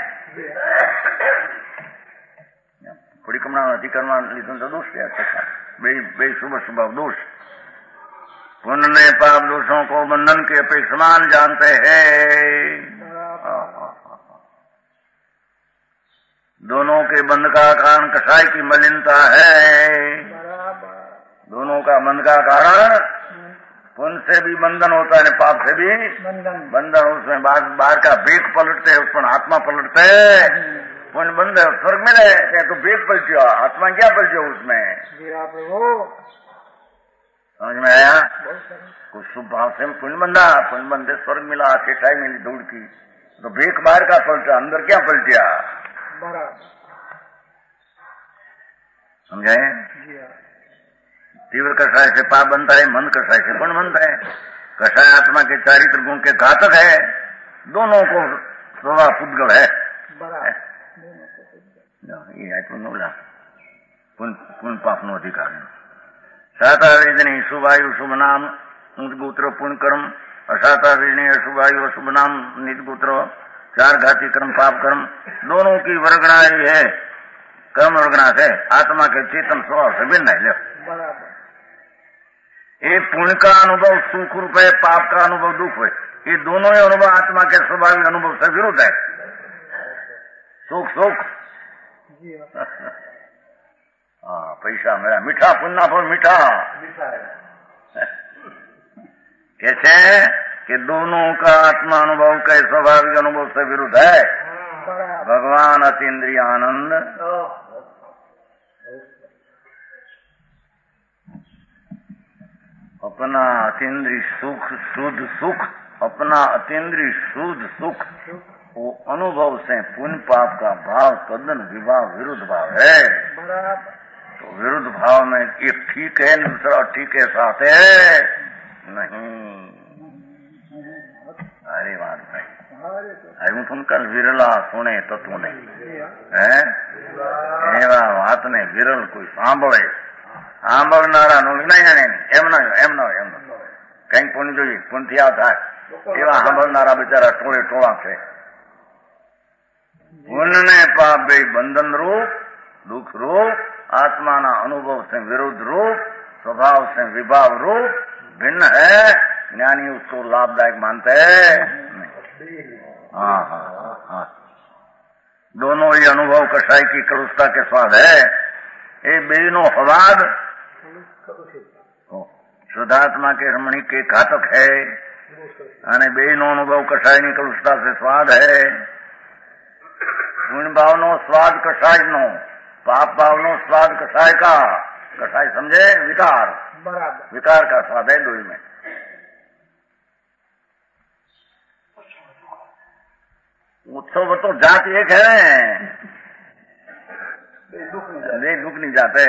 પરિક્રમણા અધિકારમાં લીધું તો દોષ કયા છે બે શુभ शुभ दोष पुण्य ने पाप दोषों को बंधन के अपेक्षा समान जानते हैं। दोनों के बंध का कारण कसाई की मलिनता है। दोनों का बंध का कारण पुण्य से भी बंधन होता है पाप से भी बंधन उसमें बाहर का बेग पलटते है उस पर आत्मा पलटते है पुण्य बंध है स्वर्ग में रहे तो बेग पलटियो आत्मा क्या पलटियो उसमें समझ में आया? कुछ शुभ भाव से पुण्य बंधे स्वर्ग मिला सेठाई मिली धूल की तो बेग बाहर का पलटा अंदर क्या पलटिया समझे? तीव्र कषाय से पाप बनता है मंद कषाय से पुण्य बनता है। कषाय आत्मा के चारित्र गुण के घातक है दोनों को स्वभाव पुद्गल है पुण्य पाप नो अधिकार सातावेदनी शुभायु शुभ नाम निजगोत्र पुण्य कर्म असातावेदनी अशुभायु अशुभ नाम निजगोत्र चार घाती कर्म पाप कर्म दोनों की वर्गणा ही है। कर्म वर्गणा से आत्मा के चेतन स्वभाव से भिन्न है। ये पुण्य का अनुभव सुख रूप है पाप का अनुभव दुख है ये दोनों ही अनुभव आत्मा के स्वाभाविक अनुभव से विरुद्ध है। सुख हाँ पैसा मेरा मीठा पुण्य पर मीठा कैसे कि दोनों का आत्मा अनुभव के स्वाभाविक अनुभव से विरुद्ध है। भगवान अतीन्द्रिय आनंद, अपना अतीन्द्रिय सुख, शुद्ध सुख, अपना अतीन्द्रिय शुद्ध सुख, वो अनुभव से पुण्य पाप का भाव तद्दन विभाव विरुद्ध भाव है। तो विरुद्ध भाव में एक ठीक है, दूसरा ठीक के साथ है नहीं। अरे बात भाई, હું तुम कल विरला सुने तो तू नहीं है एवा बात ने विरल कोई सांभळे सांभळनारा નું નહીં એમ ન કંઈક પુણ્ય જોઈએ પુણ્યથી આવ થાય એવા સાંભળનારા બિચારા ટોળે ટોળા છે। પુણ્ય ને પાપ બે બંધન रूप, दुख रूप, आत्मा ना अनुभव से विरुद्ध रूप, स्वभाव से विभाव रूप भिन्न है। ज्ञानी उसको लाभदायक मानते हैं। हाँ हाँ हाँ, दोनों ही अनुभव कसाई की कलुषता के स्वाद है। ये बेनो स्वाद शुद्धात्मा के रमणी के घातक है અને બેનો અનુભવ કસાયની કલુષતા से स्वाद है। पुण्य भावनो स्वाद कसाय नो, पाप भावनो स्वाद कसाय का। कसाय समझे? विकार, विकार का स्वाद है दोई में। उत्सव तो जात एक है, दुख नहीं जाते।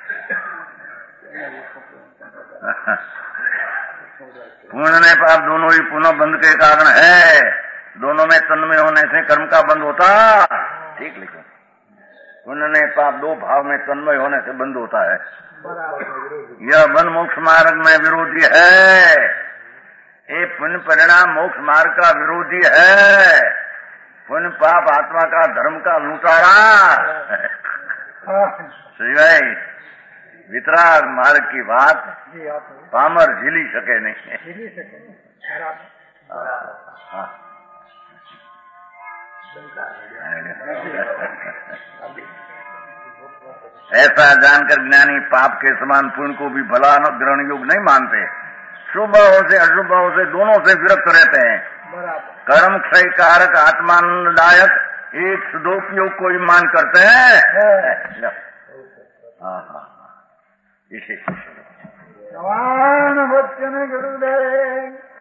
पुण्य ने पाप दोनों ही पुनः बंध के कारण है। दोनों में तन्मय होने से कर्म का बंध होता, ठीक लिखो। पुण्य ने पाप दो भाव में तन्मय होने से बंध होता है। यह बंध मोक्ष मार्ग में विरोधी है। ये पुण्य परिणाम मोक्ष मार्ग का विरोधी है। पुण्य पाप आत्मा का धर्म का लूटारा। सिवाय वितराग मार्ग की बात पामर झीली सके नहीं। ऐसा जानकर ज्ञानी पाप के समान पुण्य को भी भला ग्रहण योग्य नहीं मानते। शुभ भाव से अशुभ भाव से दोनों से विरक्त रहते हैं। कर्म क्षय कारक आत्मानंददायक एक सदुपयोग को ही मान करते हैं। हाँ हाँ, इसी भगवान भक्त गुरुदेव।